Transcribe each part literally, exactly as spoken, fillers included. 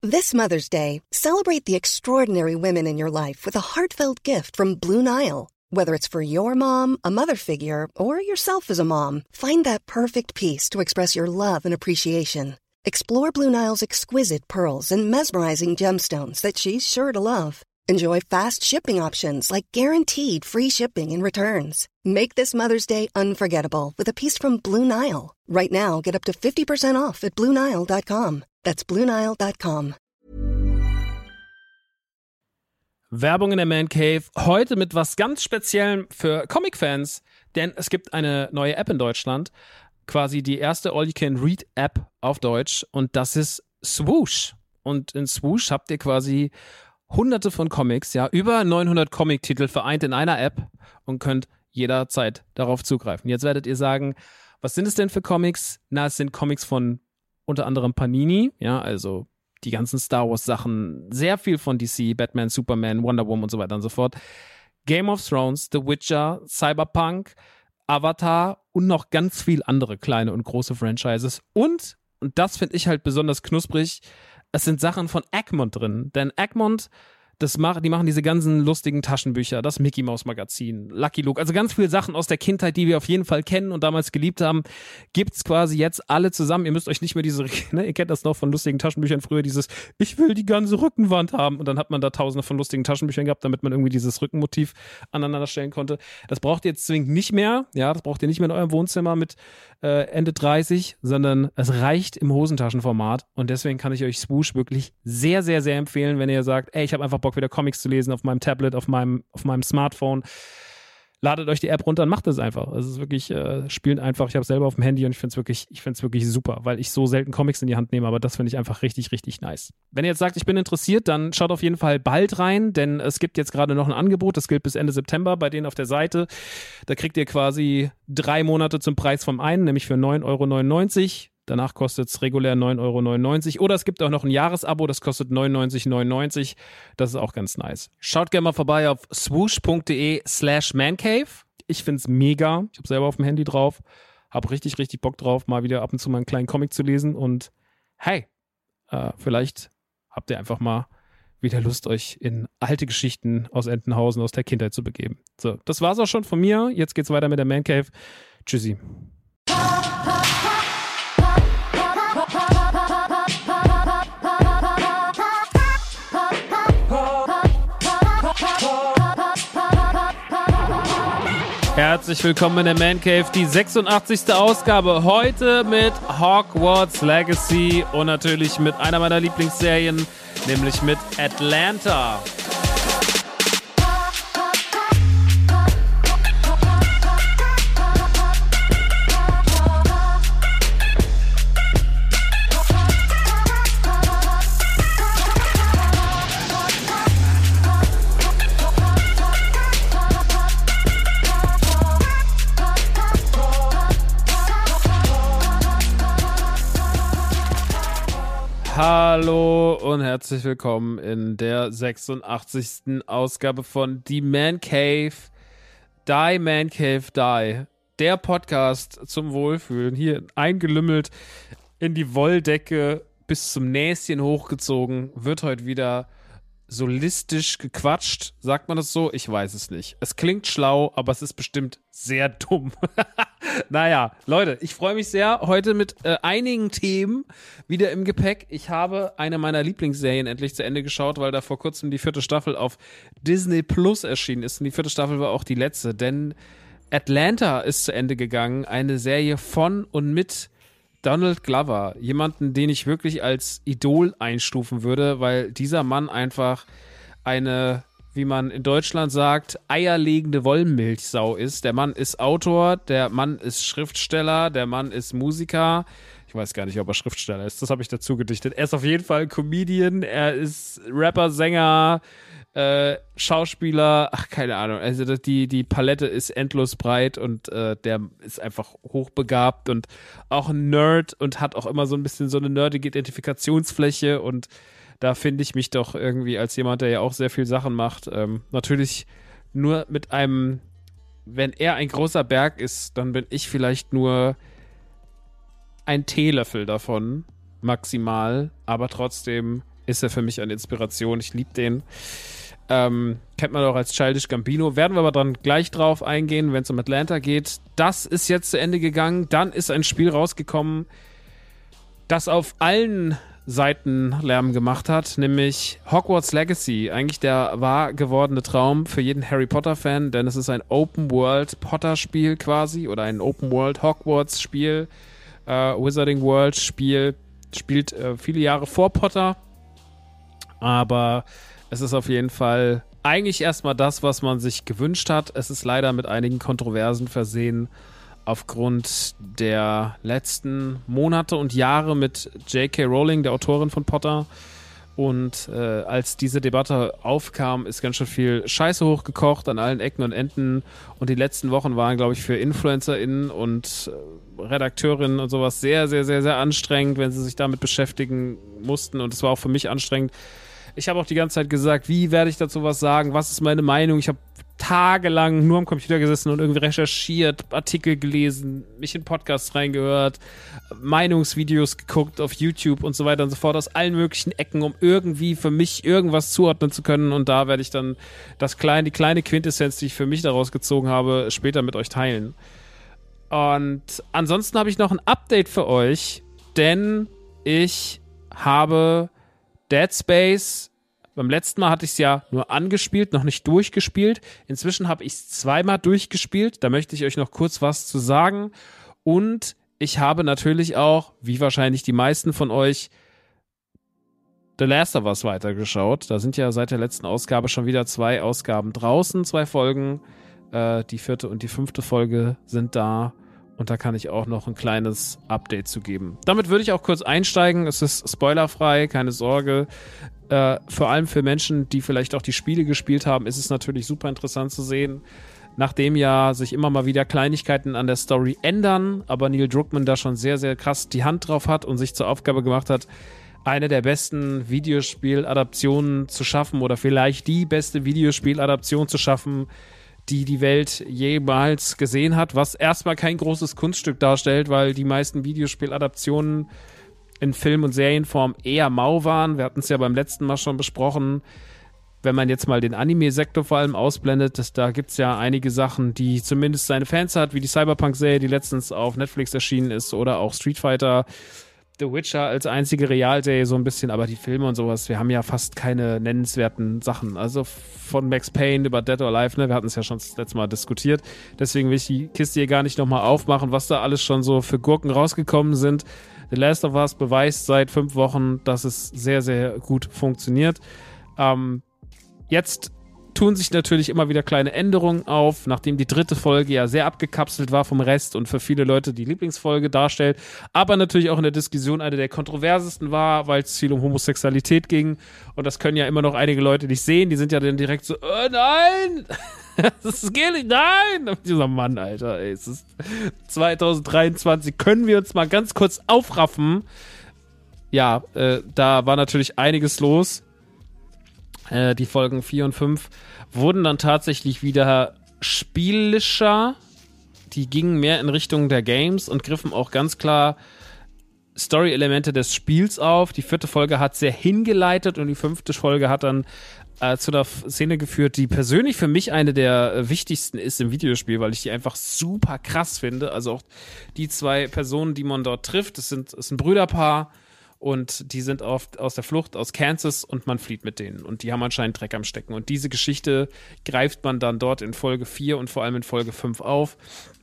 This Mother's Day, celebrate the extraordinary women in your life with a heartfelt gift from Blue Nile. Whether it's for your mom, a mother figure, or yourself as a mom, find that perfect piece to express your love and appreciation. Explore Blue Nile's exquisite pearls and mesmerizing gemstones that she's sure to love. Enjoy fast shipping options like guaranteed free shipping and returns. Make this Mother's Day unforgettable with a piece from Blue Nile. Right now, get up to fifty percent off at blue nile dot com. That's blue nile dot com. Werbung in der Man Cave. Heute mit was ganz Speziellem für Comic-Fans, denn es gibt eine neue App in Deutschland. Quasi die erste All-You-Can-Read-App auf Deutsch und das ist Swoosh. Und in Swoosh habt ihr quasi hunderte von Comics, ja, über neunhundert Comic-Titel vereint in einer App und könnt jederzeit darauf zugreifen. Jetzt werdet ihr sagen, was sind es denn für Comics? Na, es sind Comics von unter anderem Panini, ja, also die ganzen Star Wars Sachen, sehr viel von D C, Batman, Superman, Wonder Woman und so weiter und so fort. Game of Thrones, The Witcher, Cyberpunk, Avatar und noch ganz viel andere kleine und große Franchises. Und, und das finde ich halt besonders knusprig, es sind Sachen von Egmont drin. Denn Egmont, das mach, die machen diese ganzen lustigen Taschenbücher, das Mickey Mouse Magazin, Lucky Luke, also ganz viele Sachen aus der Kindheit, die wir auf jeden Fall kennen und damals geliebt haben, gibt's quasi jetzt alle zusammen. Ihr müsst euch nicht mehr diese, ne, ihr kennt das noch von lustigen Taschenbüchern früher, dieses, ich will die ganze Rückenwand haben und dann hat man da tausende von lustigen Taschenbüchern gehabt, damit man irgendwie dieses Rückenmotiv aneinander stellen konnte. Das braucht ihr jetzt zwingend nicht mehr, ja, das braucht ihr nicht mehr in eurem Wohnzimmer mit äh, Ende dreißig, sondern es reicht im Hosentaschenformat und deswegen kann ich euch Swoosh wirklich sehr, sehr, sehr empfehlen, wenn ihr sagt, ey, ich habe einfach Bock, wieder Comics zu lesen auf meinem Tablet, auf meinem, auf meinem Smartphone. Ladet euch die App runter und macht es einfach. Es ist wirklich, äh, spielt einfach. Ich habe es selber auf dem Handy und ich finde es wirklich, ich finde es wirklich super, weil ich so selten Comics in die Hand nehme, aber das finde ich einfach richtig, richtig nice. Wenn ihr jetzt sagt, ich bin interessiert, dann schaut auf jeden Fall bald rein, denn es gibt jetzt gerade noch ein Angebot, das gilt bis Ende September bei denen auf der Seite. Da kriegt ihr quasi drei Monate zum Preis vom einen, nämlich für neun Euro neunundneunzig. Danach kostet es regulär neun Euro neunundneunzig. Oder es gibt auch noch ein Jahresabo, das kostet neunundneunzig neunundneunzig. Das ist auch ganz nice. Schaut gerne mal vorbei auf swoosh.de slash mancave. Ich find's mega. Ich habe selber auf dem Handy drauf. Hab richtig, richtig Bock drauf, mal wieder ab und zu mal einen kleinen Comic zu lesen. Und hey, äh, vielleicht habt ihr einfach mal wieder Lust, euch in alte Geschichten aus Entenhausen, aus der Kindheit zu begeben. So, das war's auch schon von mir. Jetzt geht's weiter mit der Man Cave. Tschüssi. Herzlich willkommen in der Man Cave, die sechsundachtzigste Ausgabe. Heute mit Hogwarts Legacy und natürlich mit einer meiner Lieblingsserien, nämlich mit Atlanta. Hallo und herzlich willkommen in der sechsundachtzigsten Ausgabe von Die Man Cave. Die Man Cave Die. Der Podcast zum Wohlfühlen. Hier eingelümmelt in die Wolldecke, bis zum Näschen hochgezogen. Wird heute wieder solistisch gequatscht. Sagt man das so? Ich weiß es nicht. Es klingt schlau, aber es ist bestimmt sehr dumm. Naja, Leute, ich freue mich sehr. Heute mit äh, einigen Themen wieder im Gepäck. Ich habe eine meiner Lieblingsserien endlich zu Ende geschaut, weil da vor kurzem die vierte Staffel auf Disney Plus erschienen ist. Und die vierte Staffel war auch die letzte, denn Atlanta ist zu Ende gegangen. Eine Serie von und mit Donald Glover. Jemanden, den ich wirklich als Idol einstufen würde, weil dieser Mann einfach eine, wie man in Deutschland sagt, eierlegende Wollmilchsau ist. Der Mann ist Autor, der Mann ist Schriftsteller, der Mann ist Musiker. Ich weiß gar nicht, ob er Schriftsteller ist. Das habe ich dazu gedichtet. Er ist auf jeden Fall Comedian, er ist Rapper, Sänger, äh, Schauspieler, ach, keine Ahnung. Also die, die Palette ist endlos breit und äh, der ist einfach hochbegabt und auch ein Nerd und hat auch immer so ein bisschen so eine nerdige Identifikationsfläche und da finde ich mich doch irgendwie als jemand, der ja auch sehr viel Sachen macht, ähm, natürlich nur mit einem, wenn er ein großer Berg ist, dann bin ich vielleicht nur ein Teelöffel davon, maximal, aber trotzdem ist er für mich eine Inspiration. Ich liebe den. Ähm, kennt man auch als Childish Gambino. Werden wir aber dann gleich drauf eingehen, wenn es um Atlanta geht. Das ist jetzt zu Ende gegangen. Dann ist ein Spiel rausgekommen, das auf allen Seiten Lärm gemacht hat, nämlich Hogwarts Legacy. Eigentlich der wahr gewordene Traum für jeden Harry Potter-Fan, denn es ist ein Open-World-Potter-Spiel quasi oder ein Open-World-Hogwarts-Spiel, äh, Wizarding World-Spiel. Spielt äh, viele Jahre vor Potter, aber es ist auf jeden Fall eigentlich erstmal das, was man sich gewünscht hat. Es ist leider mit einigen Kontroversen versehen aufgrund der letzten Monate und Jahre mit J K Rowling, der Autorin von Potter. Und äh, als diese Debatte aufkam, ist ganz schön viel Scheiße hochgekocht an allen Ecken und Enden. Und die letzten Wochen waren, glaube ich, für InfluencerInnen und äh, Redakteurinnen und sowas sehr, sehr, sehr, sehr anstrengend, wenn sie sich damit beschäftigen mussten. Und es war auch für mich anstrengend. Ich habe auch die ganze Zeit gesagt, wie werde ich dazu was sagen? Was ist meine Meinung? Ich habe tagelang nur am Computer gesessen und irgendwie recherchiert, Artikel gelesen, mich in Podcasts reingehört, Meinungsvideos geguckt auf YouTube und so weiter und so fort aus allen möglichen Ecken, um irgendwie für mich irgendwas zuordnen zu können. Und da werde ich dann das kleine, die kleine Quintessenz, die ich für mich daraus gezogen habe, später mit euch teilen. Und ansonsten habe ich noch ein Update für euch, denn ich habe Dead Space, beim letzten Mal hatte ich es ja nur angespielt, noch nicht durchgespielt. Inzwischen habe ich es zweimal durchgespielt. Da möchte ich euch noch kurz was zu sagen. Und ich habe natürlich auch, wie wahrscheinlich die meisten von euch, The Last of Us weitergeschaut. Da sind ja seit der letzten Ausgabe schon wieder zwei Ausgaben draußen, zwei Folgen. Äh, die vierte und die fünfte Folge sind da. Und da kann ich auch noch ein kleines Update zu geben. Damit würde ich auch kurz einsteigen. Es ist spoilerfrei, keine Sorge. Äh, vor allem für Menschen, die vielleicht auch die Spiele gespielt haben, ist es natürlich super interessant zu sehen, nachdem ja sich immer mal wieder Kleinigkeiten an der Story ändern, aber Neil Druckmann da schon sehr, sehr krass die Hand drauf hat und sich zur Aufgabe gemacht hat, eine der besten Videospieladaptionen zu schaffen oder vielleicht die beste Videospieladaption zu schaffen, die die Welt jemals gesehen hat, was erstmal kein großes Kunststück darstellt, weil die meisten Videospieladaptionen in Film- und Serienform eher mau waren. Wir hatten es ja beim letzten Mal schon besprochen. Wenn man jetzt mal den Anime-Sektor vor allem ausblendet, das, da gibt es ja einige Sachen, die zumindest seine Fans hat, wie die Cyberpunk-Serie, die letztens auf Netflix erschienen ist, oder auch Street Fighter, The Witcher als einzige Realserie so ein bisschen, aber die Filme und sowas, wir haben ja fast keine nennenswerten Sachen. Also von Max Payne über Dead or Alive, ne, wir hatten es ja schon das letzte Mal diskutiert. Deswegen will ich die Kiste hier gar nicht nochmal aufmachen, was da alles schon so für Gurken rausgekommen sind. The Last of Us beweist seit fünf Wochen, dass es sehr, sehr gut funktioniert. Ähm, jetzt tun sich natürlich immer wieder kleine Änderungen auf, nachdem die dritte Folge ja sehr abgekapselt war vom Rest und für viele Leute die Lieblingsfolge darstellt, aber natürlich auch in der Diskussion eine der kontroversesten war, weil es viel um Homosexualität ging und das können ja immer noch einige Leute nicht sehen, die sind ja dann direkt so, oh nein, das geht nicht, nein, dieser Mann, Alter, ey, es ist zwanzig dreiundzwanzig, können wir uns mal ganz kurz aufraffen? Ja, äh, da war natürlich einiges los. Äh, die Folgen vier und fünf wurden dann tatsächlich wieder spielischer. Die gingen mehr in Richtung der Games und griffen auch ganz klar Story-Elemente des Spiels auf. Die vierte Folge hat sehr hingeleitet und die fünfte Folge hat dann äh, zu einer Szene geführt, die persönlich für mich eine der äh, wichtigsten ist im Videospiel, weil ich die einfach super krass finde. Also auch die zwei Personen, die man dort trifft, das sind, das ist ein Brüderpaar. Und die sind oft aus der Flucht aus Kansas und man flieht mit denen. Und die haben anscheinend Dreck am Stecken. Und diese Geschichte greift man dann dort in Folge vier und vor allem in Folge fünf auf.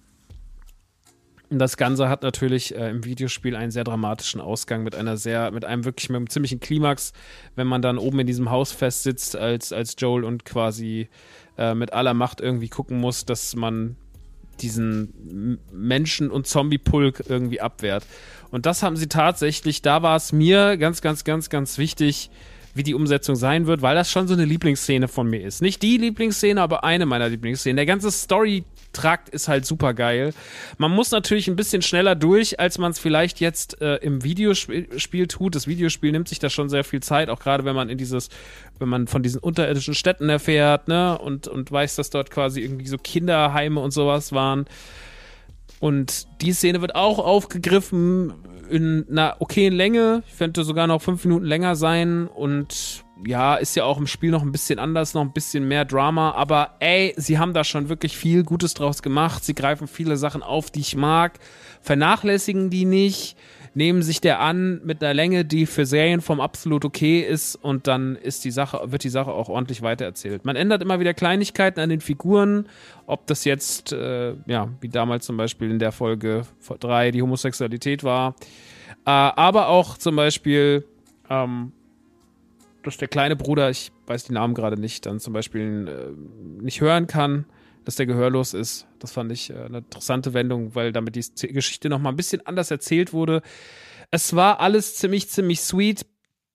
Und das Ganze hat natürlich äh, im Videospiel einen sehr dramatischen Ausgang mit einer sehr, mit einem wirklich mit einem ziemlichen Klimax, wenn man dann oben in diesem Haus festsitzt als, als Joel und quasi äh, mit aller Macht irgendwie gucken muss, dass man diesen Menschen- und Zombie-Pulk irgendwie abwehrt. Und das haben sie tatsächlich, da war es mir ganz, ganz, ganz, ganz wichtig, wie die Umsetzung sein wird, weil das schon so eine Lieblingsszene von mir ist. Nicht die Lieblingsszene, aber eine meiner Lieblingsszenen. Der ganze Story-Trakt ist halt super geil. Man muss natürlich ein bisschen schneller durch, als man es vielleicht jetzt äh, im Videospiel tut. Das Videospiel nimmt sich da schon sehr viel Zeit, auch gerade wenn man in dieses, wenn man von diesen unterirdischen Städten erfährt, ne, und, und weiß, dass dort quasi irgendwie so Kinderheime und sowas waren. Und die Szene wird auch aufgegriffen, in einer okayen Länge. Ich könnte sogar noch fünf Minuten länger sein und ja, ist ja auch im Spiel noch ein bisschen anders, noch ein bisschen mehr Drama, aber ey, sie haben da schon wirklich viel Gutes draus gemacht. Sie greifen viele Sachen auf, die ich mag, vernachlässigen die nicht, nehmen sich der an mit einer Länge, die für Serienform absolut okay ist und dann ist die Sache, wird die Sache auch ordentlich weitererzählt. Man ändert immer wieder Kleinigkeiten an den Figuren, ob das jetzt, äh, ja, wie damals zum Beispiel in der Folge drei die Homosexualität war, äh, aber auch zum Beispiel, ähm, dass der kleine Bruder, ich weiß die Namen gerade nicht, dann zum Beispiel äh, nicht hören kann, dass der gehörlos ist. Das fand ich äh, eine interessante Wendung, weil damit die Z- Geschichte nochmal ein bisschen anders erzählt wurde. Es war alles ziemlich, ziemlich sweet,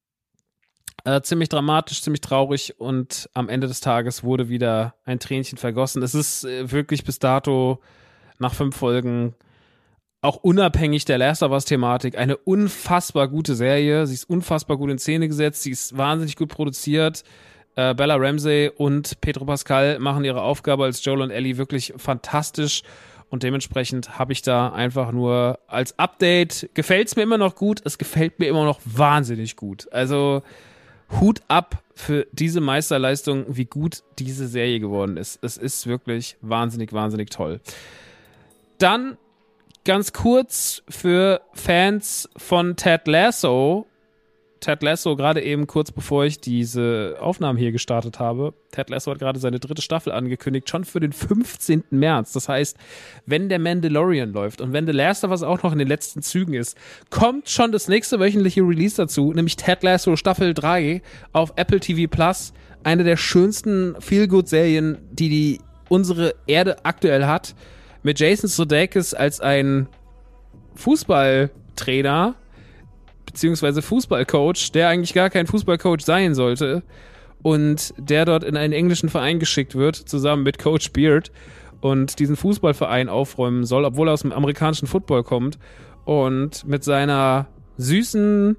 äh, ziemlich dramatisch, ziemlich traurig und am Ende des Tages wurde wieder ein Tränchen vergossen. Es ist äh, wirklich bis dato nach fünf Folgen auch unabhängig der Last of Us-Thematik, eine unfassbar gute Serie. Sie ist unfassbar gut in Szene gesetzt, sie ist wahnsinnig gut produziert. Äh, Bella Ramsey und Pedro Pascal machen ihre Aufgabe als Joel und Ellie wirklich fantastisch und dementsprechend habe ich da einfach nur als Update, gefällt es mir immer noch gut, es gefällt mir immer noch wahnsinnig gut. Also Hut ab für diese Meisterleistung, wie gut diese Serie geworden ist. Es ist wirklich wahnsinnig, wahnsinnig toll. Dann ganz kurz für Fans von Ted Lasso. Ted Lasso, gerade eben kurz bevor ich diese Aufnahmen hier gestartet habe. Ted Lasso hat gerade seine dritte Staffel angekündigt, schon für den fünfzehnten März. Das heißt, wenn der Mandalorian läuft und wenn The Last of Us auch noch in den letzten Zügen ist, kommt schon das nächste wöchentliche Release dazu, nämlich Ted Lasso Staffel drei auf Apple T V Plus. Eine der schönsten Feel-Good-Serien, die, die unsere Erde aktuell hat. Mit Jason Sudeikis als ein Fußballtrainer beziehungsweise Fußballcoach, der eigentlich gar kein Fußballcoach sein sollte und der dort in einen englischen Verein geschickt wird, zusammen mit Coach Beard und diesen Fußballverein aufräumen soll, obwohl er aus dem amerikanischen Football kommt und mit seiner süßen,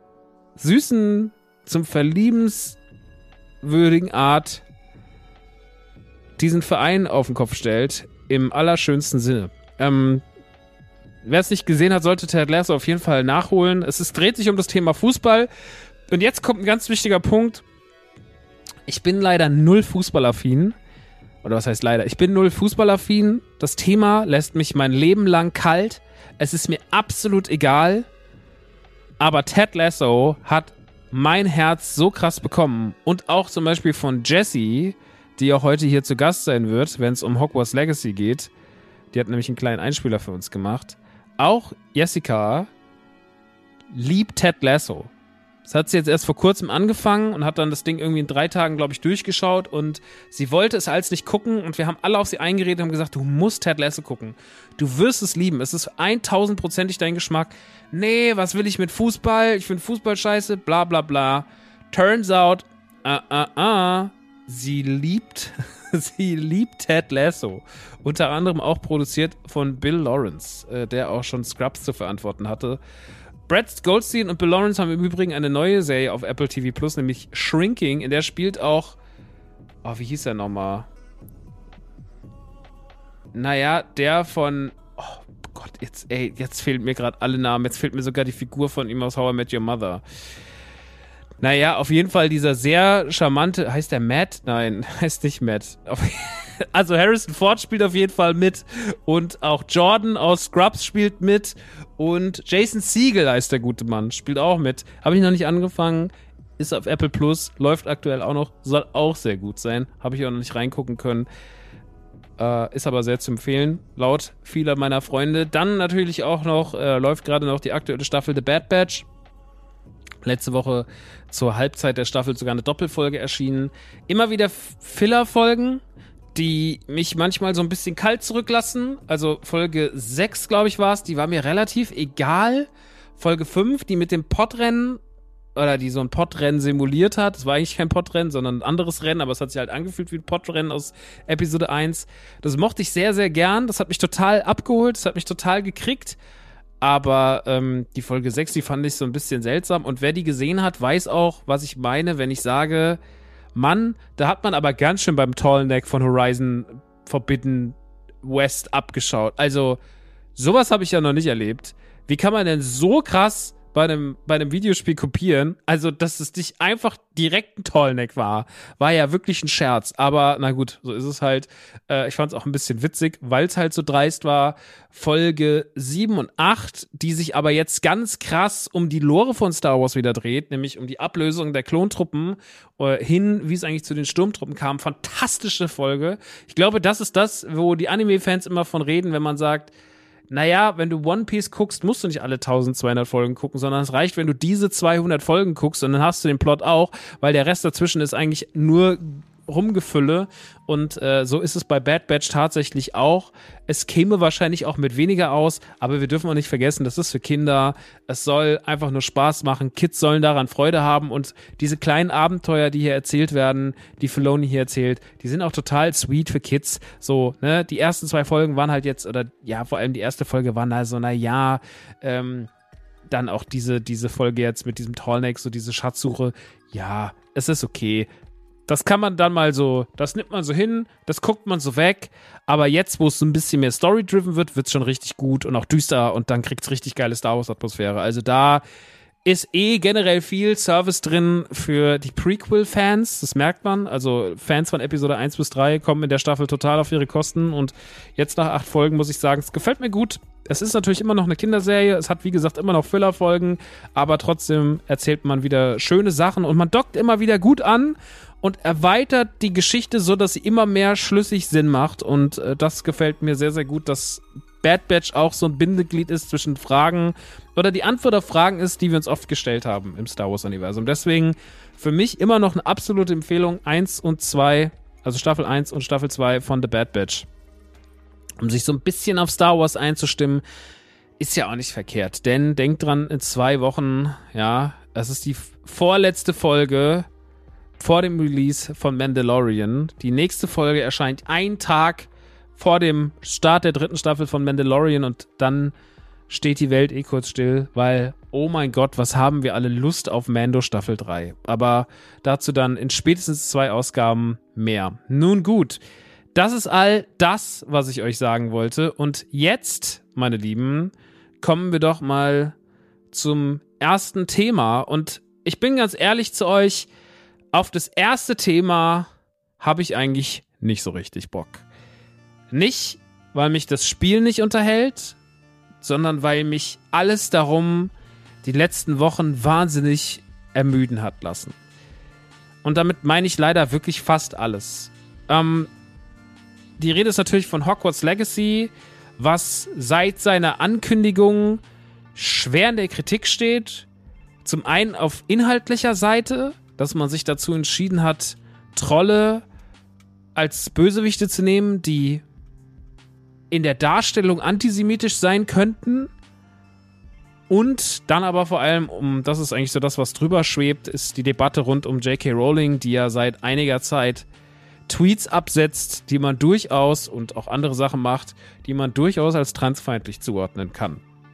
süßen, zum verliebenswürdigen Art diesen Verein auf den Kopf stellt, im allerschönsten Sinne. Ähm, wer es nicht gesehen hat, sollte Ted Lasso auf jeden Fall nachholen. Es ist, dreht sich um das Thema Fußball. Und jetzt kommt ein ganz wichtiger Punkt. Ich bin leider null fußballaffin. Oder was heißt leider? Ich bin null fußballaffin. Das Thema lässt mich mein Leben lang kalt. Es ist mir absolut egal. Aber Ted Lasso hat mein Herz so krass bekommen. Und auch zum Beispiel von Jessie, die auch heute hier zu Gast sein wird, wenn es um Hogwarts Legacy geht. Die hat nämlich einen kleinen Einspieler für uns gemacht. Auch Jessica liebt Ted Lasso. Das hat sie jetzt erst vor kurzem angefangen und hat dann das Ding irgendwie in drei Tagen, glaube ich, durchgeschaut und sie wollte es als nicht gucken und wir haben alle auf sie eingeredet und haben gesagt, du musst Ted Lasso gucken. Du wirst es lieben. Es ist tausendprozentig dein Geschmack. Nee, was will ich mit Fußball? Ich finde Fußball scheiße, bla bla bla. Turns out, ah, ah, ah, sie liebt, sie liebt Ted Lasso. Unter anderem auch produziert von Bill Lawrence, äh, der auch schon Scrubs zu verantworten hatte. Brad Goldstein und Bill Lawrence haben im Übrigen eine neue Serie auf Apple T V Plus, nämlich Shrinking. In der spielt auch, oh, wie hieß er nochmal? Naja, der von, oh Gott, jetzt, ey, jetzt fehlen mir gerade alle Namen. Jetzt fehlt mir sogar die Figur von ihm aus How I Met Your Mother. Naja, auf jeden Fall dieser sehr charmante, heißt der Matt? Nein, heißt nicht Matt. Also Harrison Ford spielt auf jeden Fall mit und auch Jordan aus Scrubs spielt mit und Jason Segel heißt der gute Mann, spielt auch mit. Habe ich noch nicht angefangen, ist auf Apple Plus, läuft aktuell auch noch, soll auch sehr gut sein. Habe ich auch noch nicht reingucken können. Äh, ist aber sehr zu empfehlen, laut vieler meiner Freunde. Dann natürlich auch noch, äh, läuft gerade noch die aktuelle Staffel The Bad Batch. Letzte Woche zur Halbzeit der Staffel sogar eine Doppelfolge erschienen. Immer wieder Filler-Folgen, die mich manchmal so ein bisschen kalt zurücklassen. Also Folge sechs, glaube ich, war es, die war mir relativ egal. Folge fünf, die mit dem Podrennen, oder die so ein Podrennen simuliert hat. Das war eigentlich kein Podrennen, sondern ein anderes Rennen, aber es hat sich halt angefühlt wie ein Podrennen aus Episode eins. Das mochte ich sehr, sehr gern. Das hat mich total abgeholt, das hat mich total gekriegt. Aber ähm, die Folge sechs, die fand ich so ein bisschen seltsam. Und wer die gesehen hat, weiß auch, was ich meine, wenn ich sage, Mann, da hat man aber ganz schön beim Tall Neck von Horizon Forbidden West abgeschaut. Also, sowas habe ich ja noch nicht erlebt. Wie kann man denn so krass bei einem, bei einem Videospiel kopieren? Also, dass es nicht einfach direkt ein Tallneck war, war ja wirklich ein Scherz. Aber na gut, so ist es halt. Äh, ich fand es auch ein bisschen witzig, weil es halt so dreist war. Folge sieben und acht, die sich aber jetzt ganz krass um die Lore von Star Wars wieder dreht, nämlich um die Ablösung der Klontruppen äh, hin, wie es eigentlich zu den Sturmtruppen kam. Fantastische Folge. Ich glaube, das ist das, wo die Anime-Fans immer von reden, wenn man sagt, naja, wenn du One Piece guckst, musst du nicht alle zwölfhundert Folgen gucken, sondern es reicht, wenn du diese zweihundert Folgen guckst und dann hast du den Plot auch, weil der Rest dazwischen ist eigentlich nur Rumgefülle und äh, so ist es bei Bad Batch tatsächlich auch. Es käme wahrscheinlich auch mit weniger aus, aber wir dürfen auch nicht vergessen, das ist für Kinder. Es soll einfach nur Spaß machen. Kids sollen daran Freude haben und diese kleinen Abenteuer, die hier erzählt werden, die Filoni hier erzählt, die sind auch total sweet für Kids. So, ne, die ersten zwei Folgen waren halt jetzt, oder ja, vor allem die erste Folge waren also, na ja, ähm, dann auch diese, diese Folge jetzt mit diesem Tallneck, so diese Schatzsuche. Ja, es ist okay. Das kann man dann mal so, das nimmt man so hin, das guckt man so weg, aber jetzt, wo es so ein bisschen mehr Story-driven wird, wird es schon richtig gut und auch düster und dann kriegt es richtig geile Star Wars-Atmosphäre. Also da ist eh generell viel Service drin für die Prequel-Fans, das merkt man. Also Fans von Episode eins bis drei kommen in der Staffel total auf ihre Kosten und jetzt nach acht Folgen muss ich sagen, es gefällt mir gut. Es ist natürlich immer noch eine Kinderserie, es hat wie gesagt immer noch Filler-Folgen, aber trotzdem erzählt man wieder schöne Sachen und man dockt immer wieder gut an und erweitert die Geschichte so, dass sie immer mehr schlüssig Sinn macht und äh, das gefällt mir sehr, sehr gut, dass Bad Batch auch so ein Bindeglied ist zwischen Fragen oder die Antwort auf Fragen ist, die wir uns oft gestellt haben im Star Wars-Universum. Deswegen für mich immer noch eine absolute Empfehlung, eins und zwei, also Staffel eins und Staffel zwei von The Bad Batch. Um sich so ein bisschen auf Star Wars einzustimmen, ist ja auch nicht verkehrt, denn denkt dran, in zwei Wochen, ja, das ist die vorletzte Folge vor dem Release von Mandalorian. Die nächste Folge erscheint einen Tag vor dem Start der dritten Staffel von Mandalorian und dann steht die Welt eh kurz still, weil, oh mein Gott, was haben wir alle Lust auf Mando Staffel drei. Aber dazu dann in spätestens zwei Ausgaben mehr. Nun gut, das ist all das, was ich euch sagen wollte. Und jetzt, meine Lieben, kommen wir doch mal zum ersten Thema. Und ich bin ganz ehrlich zu euch, auf das erste Thema habe ich eigentlich nicht so richtig Bock. Nicht, weil mich das Spiel nicht unterhält, sondern weil mich alles darum die letzten Wochen wahnsinnig ermüden hat lassen. Und damit meine ich leider wirklich fast alles. Ähm, die Rede ist natürlich von Hogwarts Legacy, was seit seiner Ankündigung schwer in der Kritik steht. Zum einen auf inhaltlicher Seite, dass man sich dazu entschieden hat, Trolle als Bösewichte zu nehmen, die in der Darstellung antisemitisch sein könnten. Und dann aber vor allem, um das ist eigentlich so das, was drüber schwebt, ist die Debatte rund um J K Rowling, die ja seit einiger Zeit Tweets absetzt, die man durchaus und auch andere Sachen macht, die man durchaus als transfeindlich zuordnen kann.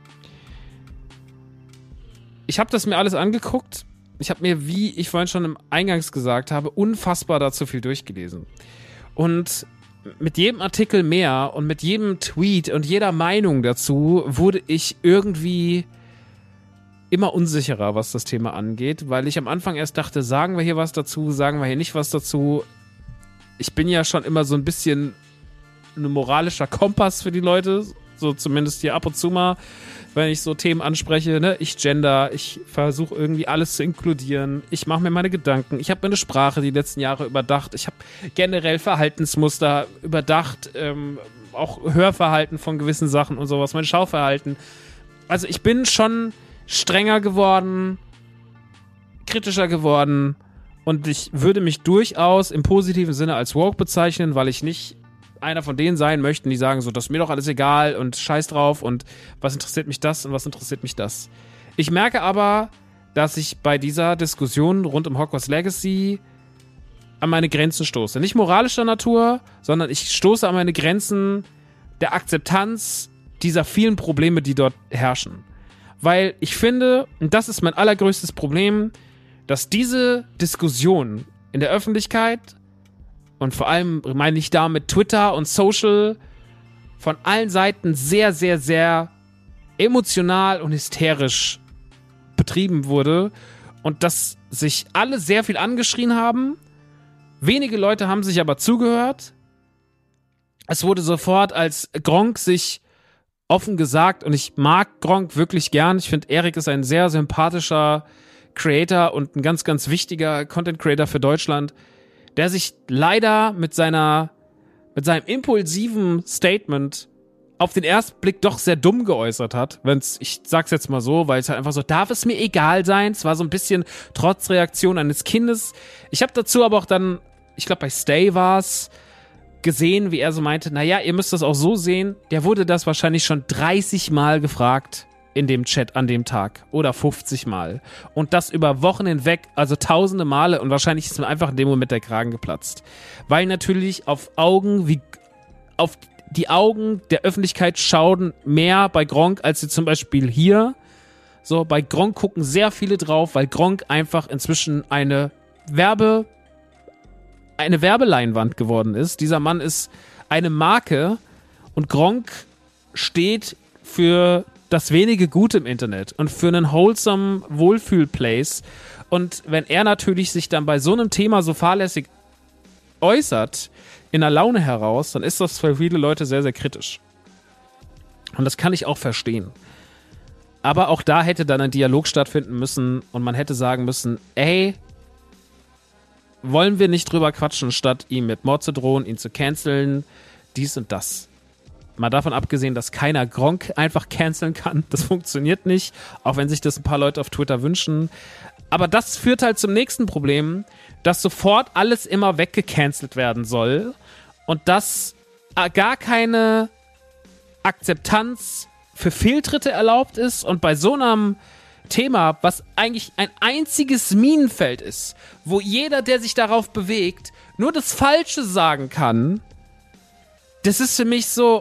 Ich habe das mir alles angeguckt. Ich habe mir, wie ich vorhin schon im Eingangs gesagt habe, unfassbar dazu viel durchgelesen. Und mit jedem Artikel mehr und mit jedem Tweet und jeder Meinung dazu wurde ich irgendwie immer unsicherer, was das Thema angeht, weil ich am Anfang erst dachte, sagen wir hier was dazu, sagen wir hier nicht was dazu. Ich bin ja schon immer so ein bisschen ein moralischer Kompass für die Leute, so zumindest hier ab und zu mal, wenn ich so Themen anspreche, ne? Ich gender, ich versuche irgendwie alles zu inkludieren, ich mache mir meine Gedanken, ich habe meine Sprache die letzten Jahre überdacht, ich habe generell Verhaltensmuster überdacht, ähm, auch Hörverhalten von gewissen Sachen und sowas, mein Schauverhalten. Also ich bin schon strenger geworden, kritischer geworden und ich würde mich durchaus im positiven Sinne als woke bezeichnen, weil ich nicht einer von denen sein möchten, die sagen so, das ist mir doch alles egal und scheiß drauf und was interessiert mich das und was interessiert mich das. Ich merke aber, dass ich bei dieser Diskussion rund um Hogwarts Legacy an meine Grenzen stoße. Nicht moralischer Natur, sondern ich stoße an meine Grenzen der Akzeptanz dieser vielen Probleme, die dort herrschen. Weil ich finde, und das ist mein allergrößtes Problem, dass diese Diskussion in der Öffentlichkeit und vor allem meine ich damit Twitter und Social von allen Seiten sehr, sehr, sehr emotional und hysterisch betrieben wurde und dass sich alle sehr viel angeschrien haben. Wenige Leute haben sich aber zugehört. Es wurde sofort, als Gronkh sich offen gesagt, und ich mag Gronkh wirklich gern, ich finde, Erik ist ein sehr sympathischer Creator und ein ganz, ganz wichtiger Content Creator für Deutschland, der sich leider mit seiner, mit seinem impulsiven Statement auf den ersten Blick doch sehr dumm geäußert hat, wenn's, ich sag's jetzt mal so, weil es halt einfach so, darf es mir egal sein? Es war so ein bisschen Trotzreaktion eines Kindes. Ich habe dazu aber auch dann, ich glaube bei Stay war's, gesehen, wie er so meinte, naja, ihr müsst das auch so sehen, der wurde das wahrscheinlich schon dreißig Mal gefragt in dem Chat an dem Tag oder fünfzig Mal und das über Wochen hinweg, also tausende Male, und wahrscheinlich ist mir einfach in dem Moment der Kragen geplatzt, weil natürlich auf Augen, wie auf die Augen der Öffentlichkeit schauen mehr bei Gronkh als sie zum Beispiel hier. So, bei Gronkh gucken sehr viele drauf, weil Gronkh einfach inzwischen eine Werbe eine Werbeleinwand geworden ist. Dieser Mann ist eine Marke und Gronkh steht für das wenige Gute im Internet und für einen wholesome Wohlfühl-Place. Und wenn er natürlich sich dann bei so einem Thema so fahrlässig äußert, in der Laune heraus, dann ist das für viele Leute sehr, sehr kritisch. Und das kann ich auch verstehen. Aber auch da hätte dann ein Dialog stattfinden müssen und man hätte sagen müssen, ey, wollen wir nicht drüber quatschen, statt ihm mit Mord zu drohen, ihn zu canceln, dies und das. Mal davon abgesehen, dass keiner Gronkh einfach canceln kann. Das funktioniert nicht, auch wenn sich das ein paar Leute auf Twitter wünschen. Aber das führt halt zum nächsten Problem, dass sofort alles immer weggecancelt werden soll und dass gar keine Akzeptanz für Fehltritte erlaubt ist und bei so einem Thema, was eigentlich ein einziges Minenfeld ist, wo jeder, der sich darauf bewegt, nur das Falsche sagen kann, das ist für mich so,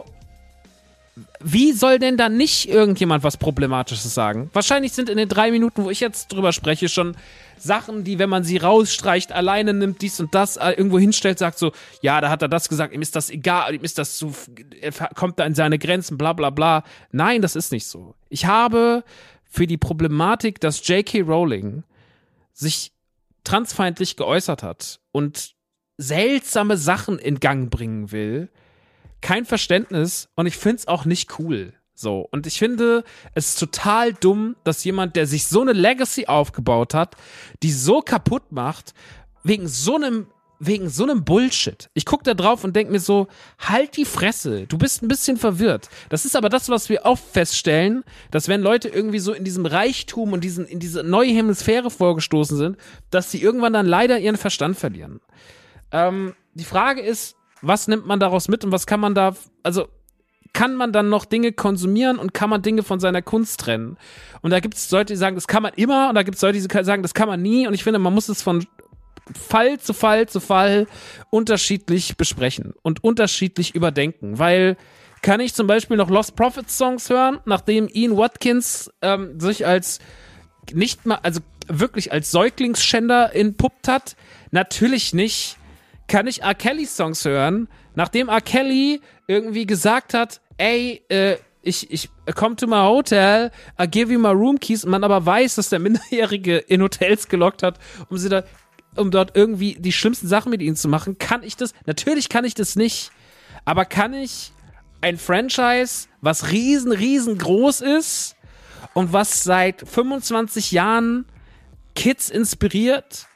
wie soll denn da nicht irgendjemand was Problematisches sagen? Wahrscheinlich sind in den drei Minuten, wo ich jetzt drüber spreche, schon Sachen, die, wenn man sie rausstreicht, alleine nimmt, dies und das, irgendwo hinstellt, sagt so, ja, da hat er das gesagt, ihm ist das egal, ihm ist das zu, er kommt da in seine Grenzen, bla bla bla. Nein, das ist nicht so. Ich habe für die Problematik, dass J K. Rowling sich transfeindlich geäußert hat und seltsame Sachen in Gang bringen will, kein Verständnis, und ich finde es auch nicht cool. So, und ich finde es ist total dumm, dass jemand, der sich so eine Legacy aufgebaut hat, die so kaputt macht, wegen so einem wegen so einem Bullshit. Ich gucke da drauf und denke mir so, halt die Fresse, du bist ein bisschen verwirrt. Das ist aber das, was wir oft feststellen, dass wenn Leute irgendwie so in diesem Reichtum und diesen, in diese neue Hemisphäre vorgestoßen sind, dass sie irgendwann dann leider ihren Verstand verlieren. Ähm, die Frage ist, was nimmt man daraus mit und was kann man da, also kann man dann noch Dinge konsumieren und kann man Dinge von seiner Kunst trennen? Und da gibt es Leute, die sagen, das kann man immer, und da gibt es Leute, die sagen, das kann man nie, und ich finde, man muss es von Fall zu Fall zu Fall unterschiedlich besprechen und unterschiedlich überdenken, weil kann ich zum Beispiel noch Lost Prophets Songs hören, nachdem Ian Watkins ähm, sich als nicht mal, also wirklich als Säuglingsschänder entpuppt hat? Natürlich nicht. Kann ich R. Kelly Songs hören, nachdem R. Kelly irgendwie gesagt hat, ey, äh, ich, ich come to my hotel, I give you my room keys, und man aber weiß, dass der Minderjährige in Hotels gelockt hat, um sie da um dort irgendwie die schlimmsten Sachen mit ihnen zu machen, kann ich das? Natürlich kann ich das nicht. Aber kann ich ein Franchise, was riesen, riesengroß ist und was seit fünfundzwanzig Jahren Kids inspiriert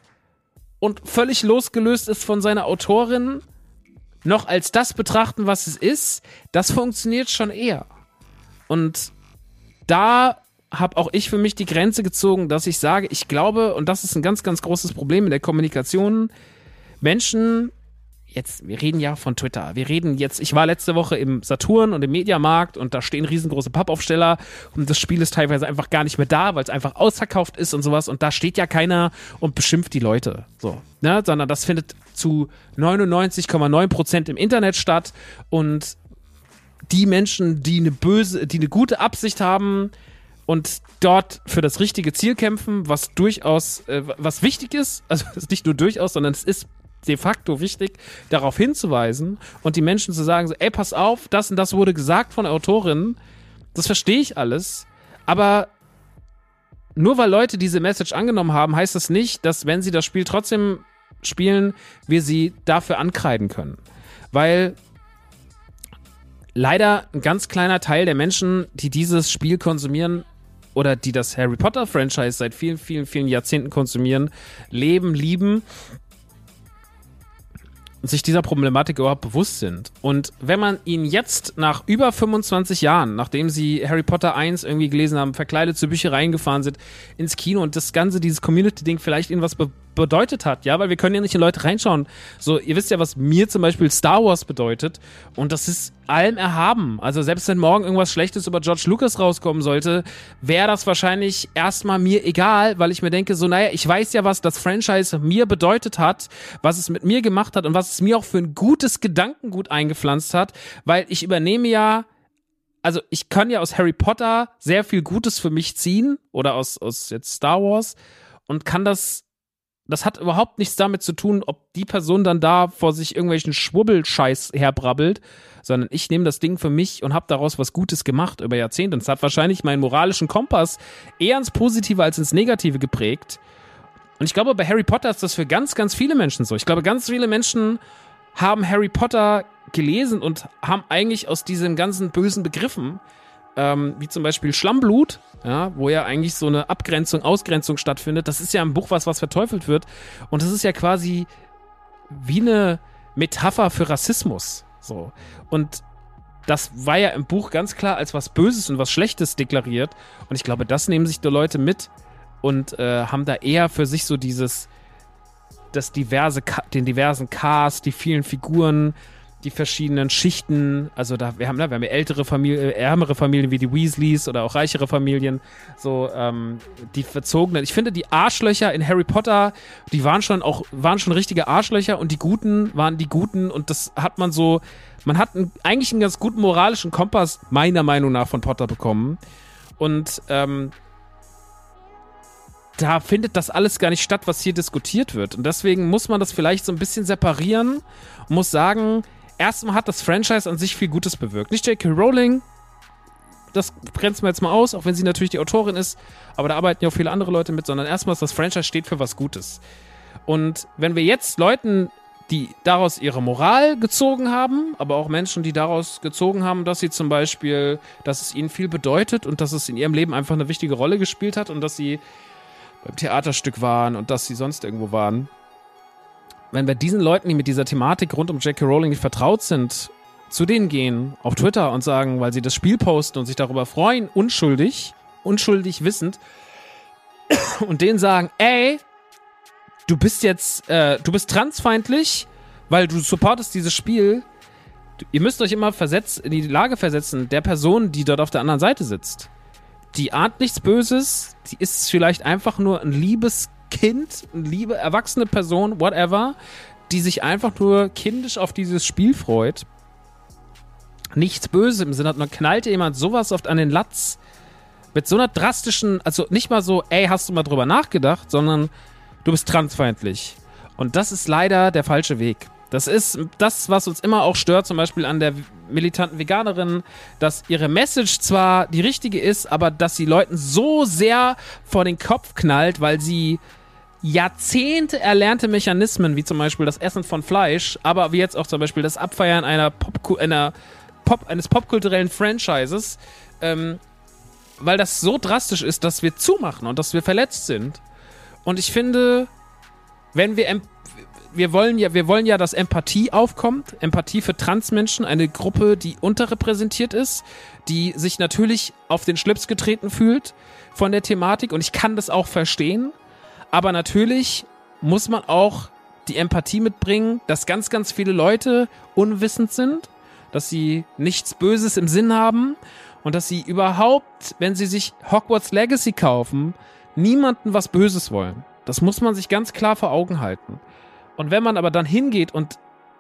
und völlig losgelöst ist von seiner Autorin, noch als das betrachten, was es ist? Das funktioniert schon eher. Und da habe auch ich für mich die Grenze gezogen, dass ich sage, ich glaube, und das ist ein ganz, ganz großes Problem in der Kommunikation, Menschen, jetzt, wir reden ja von Twitter, wir reden jetzt, ich war letzte Woche im Saturn und im Mediamarkt und da stehen riesengroße Pappaufsteller und das Spiel ist teilweise einfach gar nicht mehr da, weil es einfach ausverkauft ist und sowas, und da steht ja keiner und beschimpft die Leute, so, ne, sondern das findet zu neunundneunzig Komma neun Prozent im Internet statt, und die Menschen, die eine böse, die eine gute Absicht haben und dort für das richtige Ziel kämpfen, was durchaus, äh, was wichtig ist, also es ist nicht nur durchaus, sondern es ist de facto wichtig, darauf hinzuweisen und die Menschen zu sagen, so, ey, pass auf, das und das wurde gesagt von der Autorin, Das verstehe ich alles. Aber nur weil Leute diese Message angenommen haben, heißt das nicht, dass, wenn sie das Spiel trotzdem spielen, wir sie dafür ankreiden können. Weil leider ein ganz kleiner Teil der Menschen, die dieses Spiel konsumieren oder die das Harry Potter Franchise seit vielen, vielen, vielen Jahrzehnten konsumieren, leben, lieben und sich dieser Problematik überhaupt bewusst sind. Und wenn man ihnen jetzt nach über fünfundzwanzig Jahren, nachdem sie Harry Potter eins irgendwie gelesen haben, verkleidet zur Bücherei gefahren sind, ins Kino und das Ganze, dieses Community-Ding vielleicht ihnen was be- bedeutet hat, ja, weil wir können ja nicht in Leute reinschauen. So, ihr wisst ja, was mir zum Beispiel Star Wars bedeutet und das ist allem erhaben. Also selbst wenn morgen irgendwas Schlechtes über George Lucas rauskommen sollte, wäre das wahrscheinlich erstmal mir egal, weil ich mir denke, so, naja, ich weiß ja, was das Franchise mir bedeutet hat, was es mit mir gemacht hat und was es mir auch für ein gutes Gedankengut eingepflanzt hat, weil ich übernehme ja, also ich kann ja aus Harry Potter sehr viel Gutes für mich ziehen oder aus, aus jetzt Star Wars und kann das Das hat überhaupt nichts damit zu tun, ob die Person dann da vor sich irgendwelchen Schwubbelscheiß herbrabbelt, sondern ich nehme das Ding für mich und habe daraus was Gutes gemacht über Jahrzehnte. Und es hat wahrscheinlich meinen moralischen Kompass eher ins Positive als ins Negative geprägt. Und ich glaube, bei Harry Potter ist das für ganz, ganz viele Menschen so. Ich glaube, ganz viele Menschen haben Harry Potter gelesen und haben eigentlich aus diesen ganzen bösen Begriffen, ähm, wie zum Beispiel Schlammblut, ja, wo ja eigentlich so eine Abgrenzung, Ausgrenzung stattfindet. Das ist ja im Buch was, was verteufelt wird. Und das ist ja quasi wie eine Metapher für Rassismus. So. Und das war ja im Buch ganz klar als was Böses und was Schlechtes deklariert. Und ich glaube, das nehmen sich die Leute mit und äh, haben da eher für sich so dieses, das diverse, den diversen Cast, die vielen Figuren, die verschiedenen Schichten, also da, wir haben, ne, wir haben ja ältere Familien, ärmere Familien wie die Weasleys oder auch reichere Familien, so, ähm, die verzogenen. Ich finde, die Arschlöcher in Harry Potter, die waren schon auch, waren schon richtige Arschlöcher und die Guten waren die Guten und das hat man so, man hat einen, eigentlich einen ganz guten moralischen Kompass, meiner Meinung nach, von Potter bekommen und, ähm, da findet das alles gar nicht statt, was hier diskutiert wird. Und deswegen muss man das vielleicht so ein bisschen separieren und muss sagen, erstmal hat das Franchise an sich viel Gutes bewirkt. Nicht J K Rowling, das grenzen wir jetzt mal aus, auch wenn sie natürlich die Autorin ist, aber da arbeiten ja auch viele andere Leute mit, sondern erstmal ist das Franchise steht für was Gutes. Und wenn wir jetzt Leuten, die daraus ihre Moral gezogen haben, aber auch Menschen, die daraus gezogen haben, dass sie zum Beispiel, dass es ihnen viel bedeutet und dass es in ihrem Leben einfach eine wichtige Rolle gespielt hat und dass sie beim Theaterstück waren und dass sie sonst irgendwo waren. Wenn wir diesen Leuten, die mit dieser Thematik rund um J K Rowling nicht vertraut sind, zu denen gehen auf Twitter und sagen, weil sie das Spiel posten und sich darüber freuen, unschuldig, unschuldig wissend, und denen sagen, ey, du bist jetzt, äh, du bist transfeindlich, weil du supportest dieses Spiel. Ihr müsst euch immer versetz, in die Lage versetzen der Person, die dort auf der anderen Seite sitzt. Die ahnt nichts Böses, die ist vielleicht einfach nur ein liebes Kind, eine liebe, erwachsene Person, whatever, die sich einfach nur kindisch auf dieses Spiel freut. Nichts Böses im Sinne hat, man knallt jemand sowas oft an den Latz mit so einer drastischen, also nicht mal so, ey, hast du mal drüber nachgedacht, sondern du bist transfeindlich. Und das ist leider der falsche Weg. Das ist das, was uns immer auch stört, zum Beispiel an der militanten Veganerin, dass ihre Message zwar die richtige ist, aber dass sie Leuten so sehr vor den Kopf knallt, weil sie Jahrzehnte erlernte Mechanismen, wie zum Beispiel das Essen von Fleisch, aber wie jetzt auch zum Beispiel das Abfeiern einer Pop, einer Pop, eines popkulturellen Franchises, ähm, weil das so drastisch ist, dass wir zumachen und dass wir verletzt sind. Und ich finde, wenn wir em- Wir wollen ja, wir wollen ja, dass Empathie aufkommt. Empathie für Transmenschen, eine Gruppe, die unterrepräsentiert ist, die sich natürlich auf den Schlips getreten fühlt von der Thematik. Und ich kann das auch verstehen. Aber natürlich muss man auch die Empathie mitbringen, dass ganz, ganz viele Leute unwissend sind, dass sie nichts Böses im Sinn haben und dass sie überhaupt, wenn sie sich Hogwarts Legacy kaufen, niemandem was Böses wollen. Das muss man sich ganz klar vor Augen halten. Und wenn man aber dann hingeht und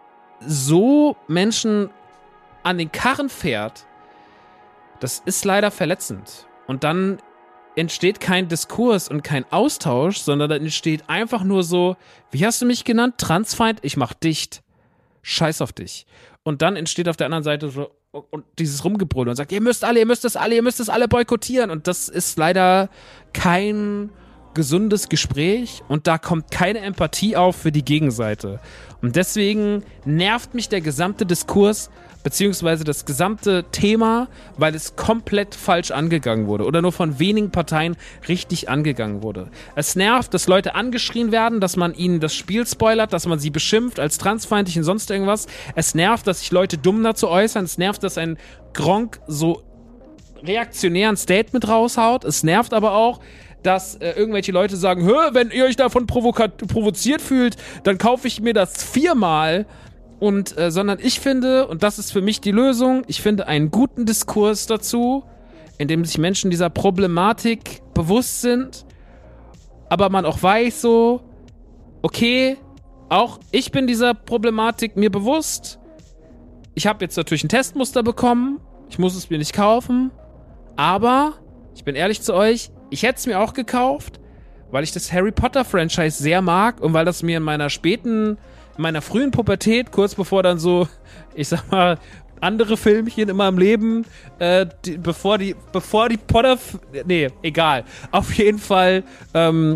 so Menschen an den Karren fährt, das ist leider verletzend. Und dann entsteht kein Diskurs und kein Austausch, sondern dann entsteht einfach nur so, wie hast du mich genannt? Transfeind? Ich mach dicht. Scheiß auf dich. Und dann entsteht auf der anderen Seite so, und dieses Rumgebrüll und sagt, ihr müsst alle, ihr müsst das alle, ihr müsst das alle boykottieren. Und das ist leider kein gesundes Gespräch und da kommt keine Empathie auf für die Gegenseite. Und deswegen nervt mich der gesamte Diskurs beziehungsweise das gesamte Thema, weil es komplett falsch angegangen wurde oder nur von wenigen Parteien richtig angegangen wurde. Es nervt, dass Leute angeschrien werden, dass man ihnen das Spiel spoilert, dass man sie beschimpft als transfeindlich und sonst irgendwas. Es nervt, dass sich Leute dumm dazu äußern. Es nervt, dass ein Gronkh so reaktionären Statement raushaut. Es nervt aber auch, dass äh, irgendwelche Leute sagen, hö, wenn ihr euch davon provokat- provoziert fühlt, dann kaufe ich mir das viermal. Und, äh, sondern ich finde, und das ist für mich die Lösung, ich finde einen guten Diskurs dazu, in dem sich Menschen dieser Problematik bewusst sind, aber man auch weiß so, okay, auch ich bin dieser Problematik mir bewusst. Ich habe jetzt natürlich ein Testmuster bekommen, ich muss es mir nicht kaufen, aber, ich bin ehrlich zu euch, ich hätte es mir auch gekauft, weil ich das Harry Potter Franchise sehr mag und weil das mir in meiner späten, in meiner frühen Pubertät, kurz bevor dann so, ich sag mal, andere Filmchen in meinem Leben, äh, die, bevor die, bevor die Potter, nee, egal, auf jeden Fall, ähm,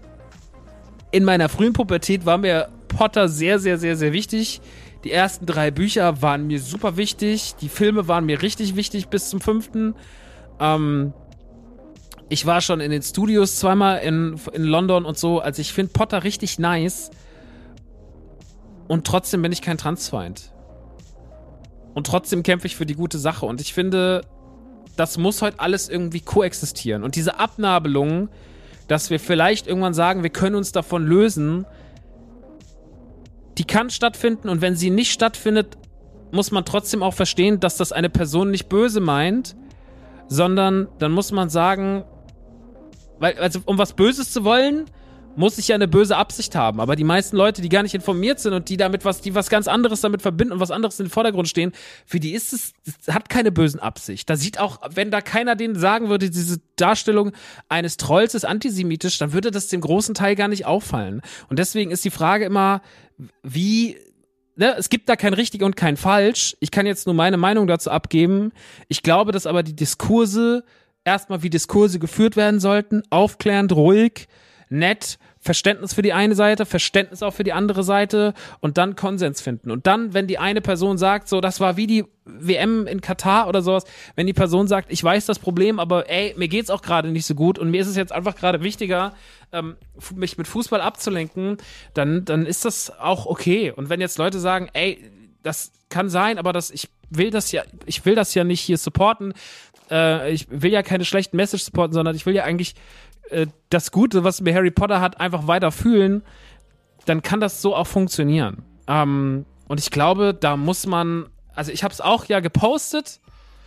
in meiner frühen Pubertät war mir Potter sehr, sehr, sehr, sehr wichtig. Die ersten drei Bücher waren mir super wichtig, die Filme waren mir richtig wichtig bis zum fünften, ähm, ich war schon in den Studios zweimal in, in London und so, also ich finde Potter richtig nice und trotzdem bin ich kein Transfeind. Und trotzdem kämpfe ich für die gute Sache und ich finde, das muss heute alles irgendwie koexistieren und diese Abnabelung, dass wir vielleicht irgendwann sagen, wir können uns davon lösen, die kann stattfinden und wenn sie nicht stattfindet, muss man trotzdem auch verstehen, dass das eine Person nicht böse meint, sondern dann muss man sagen, weil, also um was Böses zu wollen, muss ich ja eine böse Absicht haben. Aber die meisten Leute, die gar nicht informiert sind und die damit was, die was ganz anderes damit verbinden und was anderes in den Vordergrund stehen, für die ist es, das hat keine bösen Absicht. Da sieht auch, wenn da keiner denen sagen würde, diese Darstellung eines Trolls ist antisemitisch, dann würde das dem großen Teil gar nicht auffallen. Und deswegen ist die Frage immer, wie, ne, es gibt da kein richtig und kein falsch. Ich kann jetzt nur meine Meinung dazu abgeben. Ich glaube, dass aber die Diskurse erstmal wie Diskurse geführt werden sollten, aufklärend, ruhig, nett, Verständnis für die eine Seite, Verständnis auch für die andere Seite und dann Konsens finden. Und dann, wenn die eine Person sagt, so, das war wie die W M in Katar oder sowas, wenn die Person sagt, ich weiß das Problem, aber ey, mir geht's auch gerade nicht so gut und mir ist es jetzt einfach gerade wichtiger, ähm, mich mit Fußball abzulenken, dann, dann ist das auch okay. Und wenn jetzt Leute sagen, ey, das kann sein, aber das, ich will das ja, ich will das ja nicht hier supporten, äh, ich will ja keine schlechten Message supporten, sondern ich will ja eigentlich äh, das Gute, was mir Harry Potter hat, einfach weiter fühlen, dann kann das so auch funktionieren. Ähm, und ich glaube, da muss man, also ich habe es auch ja gepostet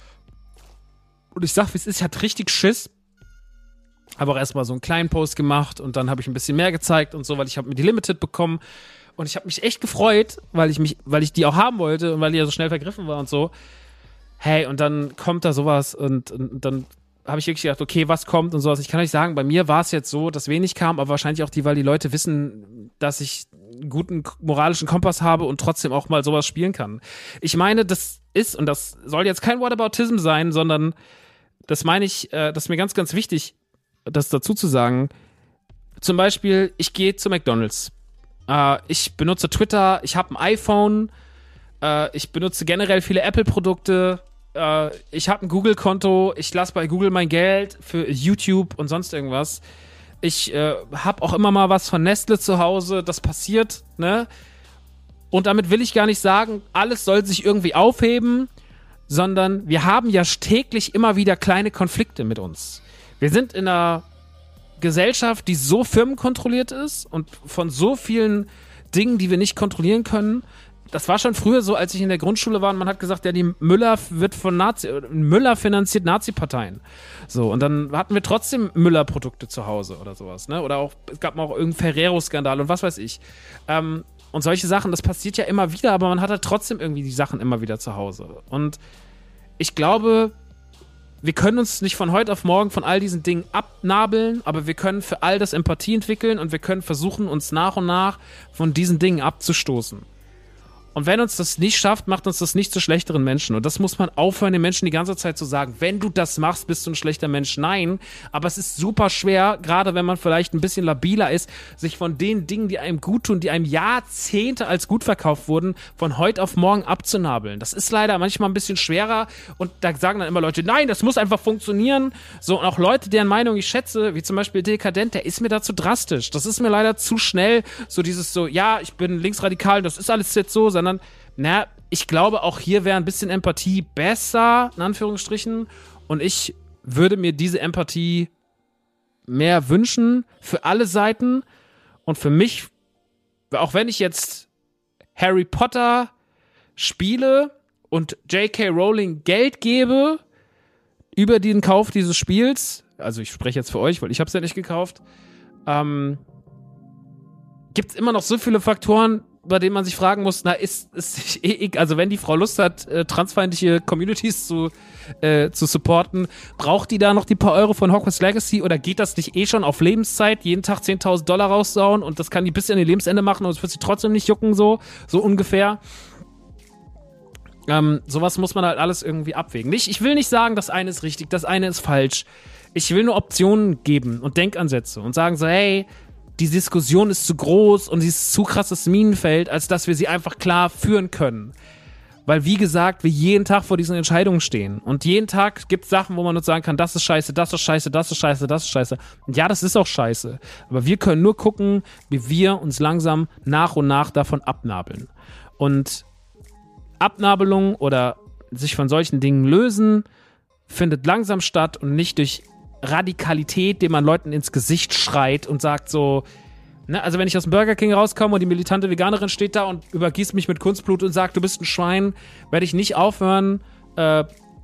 und ich sag, wie es ist, ich hatte richtig Schiss. Habe auch erstmal so einen kleinen Post gemacht und dann habe ich ein bisschen mehr gezeigt und so, weil ich habe mir die Limited bekommen und ich habe mich echt gefreut, weil ich mich, weil ich die auch haben wollte und weil die ja so schnell vergriffen war und so. Hey, und dann kommt da sowas und, und dann habe ich wirklich gedacht, okay, was kommt und sowas. Ich kann euch sagen, bei mir war es jetzt so, dass wenig kam, aber wahrscheinlich auch die, weil die Leute wissen, dass ich einen guten moralischen Kompass habe und trotzdem auch mal sowas spielen kann. Ich meine, das ist, und das soll jetzt kein Whataboutism sein, sondern das meine ich, äh, das ist mir ganz, ganz wichtig, das dazu zu sagen. Zum Beispiel, ich gehe zu McDonald's. Äh, ich benutze Twitter, ich habe ein iPhone, äh, ich benutze generell viele Apple-Produkte, äh, ich habe ein Google-Konto, ich lasse bei Google mein Geld für YouTube und sonst irgendwas. Ich äh, habe auch immer mal was von Nestle zu Hause, das passiert, ne? Und damit will ich gar nicht sagen, alles soll sich irgendwie aufheben, sondern wir haben ja täglich immer wieder kleine Konflikte mit uns. Wir sind in einer Gesellschaft, die so firmenkontrolliert ist und von so vielen Dingen, die wir nicht kontrollieren können. Das war schon früher so, als ich in der Grundschule war und man hat gesagt, ja, die Müller wird von Nazi, Müller finanziert Nazi-Parteien. So, und dann hatten wir trotzdem Müller-Produkte zu Hause oder sowas, ne? Oder auch, es gab mal auch irgendeinen Ferrero-Skandal und was weiß ich. Ähm, und solche Sachen, das passiert ja immer wieder, aber man hat halt trotzdem irgendwie die Sachen immer wieder zu Hause. Und ich glaube, wir können uns nicht von heute auf morgen von all diesen Dingen abnabeln, aber wir können für all das Empathie entwickeln und wir können versuchen, uns nach und nach von diesen Dingen abzustoßen. Und wenn uns das nicht schafft, macht uns das nicht zu schlechteren Menschen. Und das muss man aufhören, den Menschen die ganze Zeit zu sagen. Wenn du das machst, bist du ein schlechter Mensch. Nein, aber es ist super schwer, gerade wenn man vielleicht ein bisschen labiler ist, sich von den Dingen, die einem gut tun, die einem Jahrzehnte als gut verkauft wurden, von heute auf morgen abzunabeln. Das ist leider manchmal ein bisschen schwerer. Und da sagen dann immer Leute, nein, das muss einfach funktionieren. So, und auch Leute, deren Meinung ich schätze, wie zum Beispiel Dekadent, der ist mir da zu drastisch. Das ist mir leider zu schnell. So dieses so, ja, ich bin linksradikal, das ist alles jetzt so, sondern na, ich glaube, auch hier wäre ein bisschen Empathie besser, in Anführungsstrichen. Und ich würde mir diese Empathie mehr wünschen für alle Seiten. Und für mich, auch wenn ich jetzt Harry Potter spiele und J K Rowling Geld gebe über den Kauf dieses Spiels, also ich spreche jetzt für euch, weil ich habe es ja nicht gekauft, ähm, gibt es immer noch so viele Faktoren, bei denen man sich fragen muss, na, ist es eh, also wenn die Frau Lust hat, äh, transfeindliche Communities zu, äh, zu supporten, braucht die da noch die paar Euro von Hogwarts Legacy oder geht das nicht eh schon auf Lebenszeit, jeden Tag zehntausend Dollar raussauen und das kann die bis an ihr Lebensende machen und es wird sie trotzdem nicht jucken, so, so ungefähr. Ähm, sowas muss man halt alles irgendwie abwägen. Nicht, ich will nicht sagen, das eine ist richtig, das eine ist falsch. Ich will nur Optionen geben und Denkansätze und sagen so, hey, die Diskussion ist zu groß und sie ist zu krasses Minenfeld, als dass wir sie einfach klar führen können. Weil, wie gesagt, wir jeden Tag vor diesen Entscheidungen stehen. Und jeden Tag gibt es Sachen, wo man uns sagen kann, das ist scheiße, das ist scheiße, das ist scheiße, das ist scheiße. Und ja, das ist auch scheiße. Aber wir können nur gucken, wie wir uns langsam nach und nach davon abnabeln. Und Abnabelung oder sich von solchen Dingen lösen, findet langsam statt und nicht durch Radikalität, dem man Leuten ins Gesicht schreit und sagt so, ne, also wenn ich aus dem Burger King rauskomme und die militante Veganerin steht da und übergießt mich mit Kunstblut und sagt, du bist ein Schwein, werde ich nicht aufhören, äh,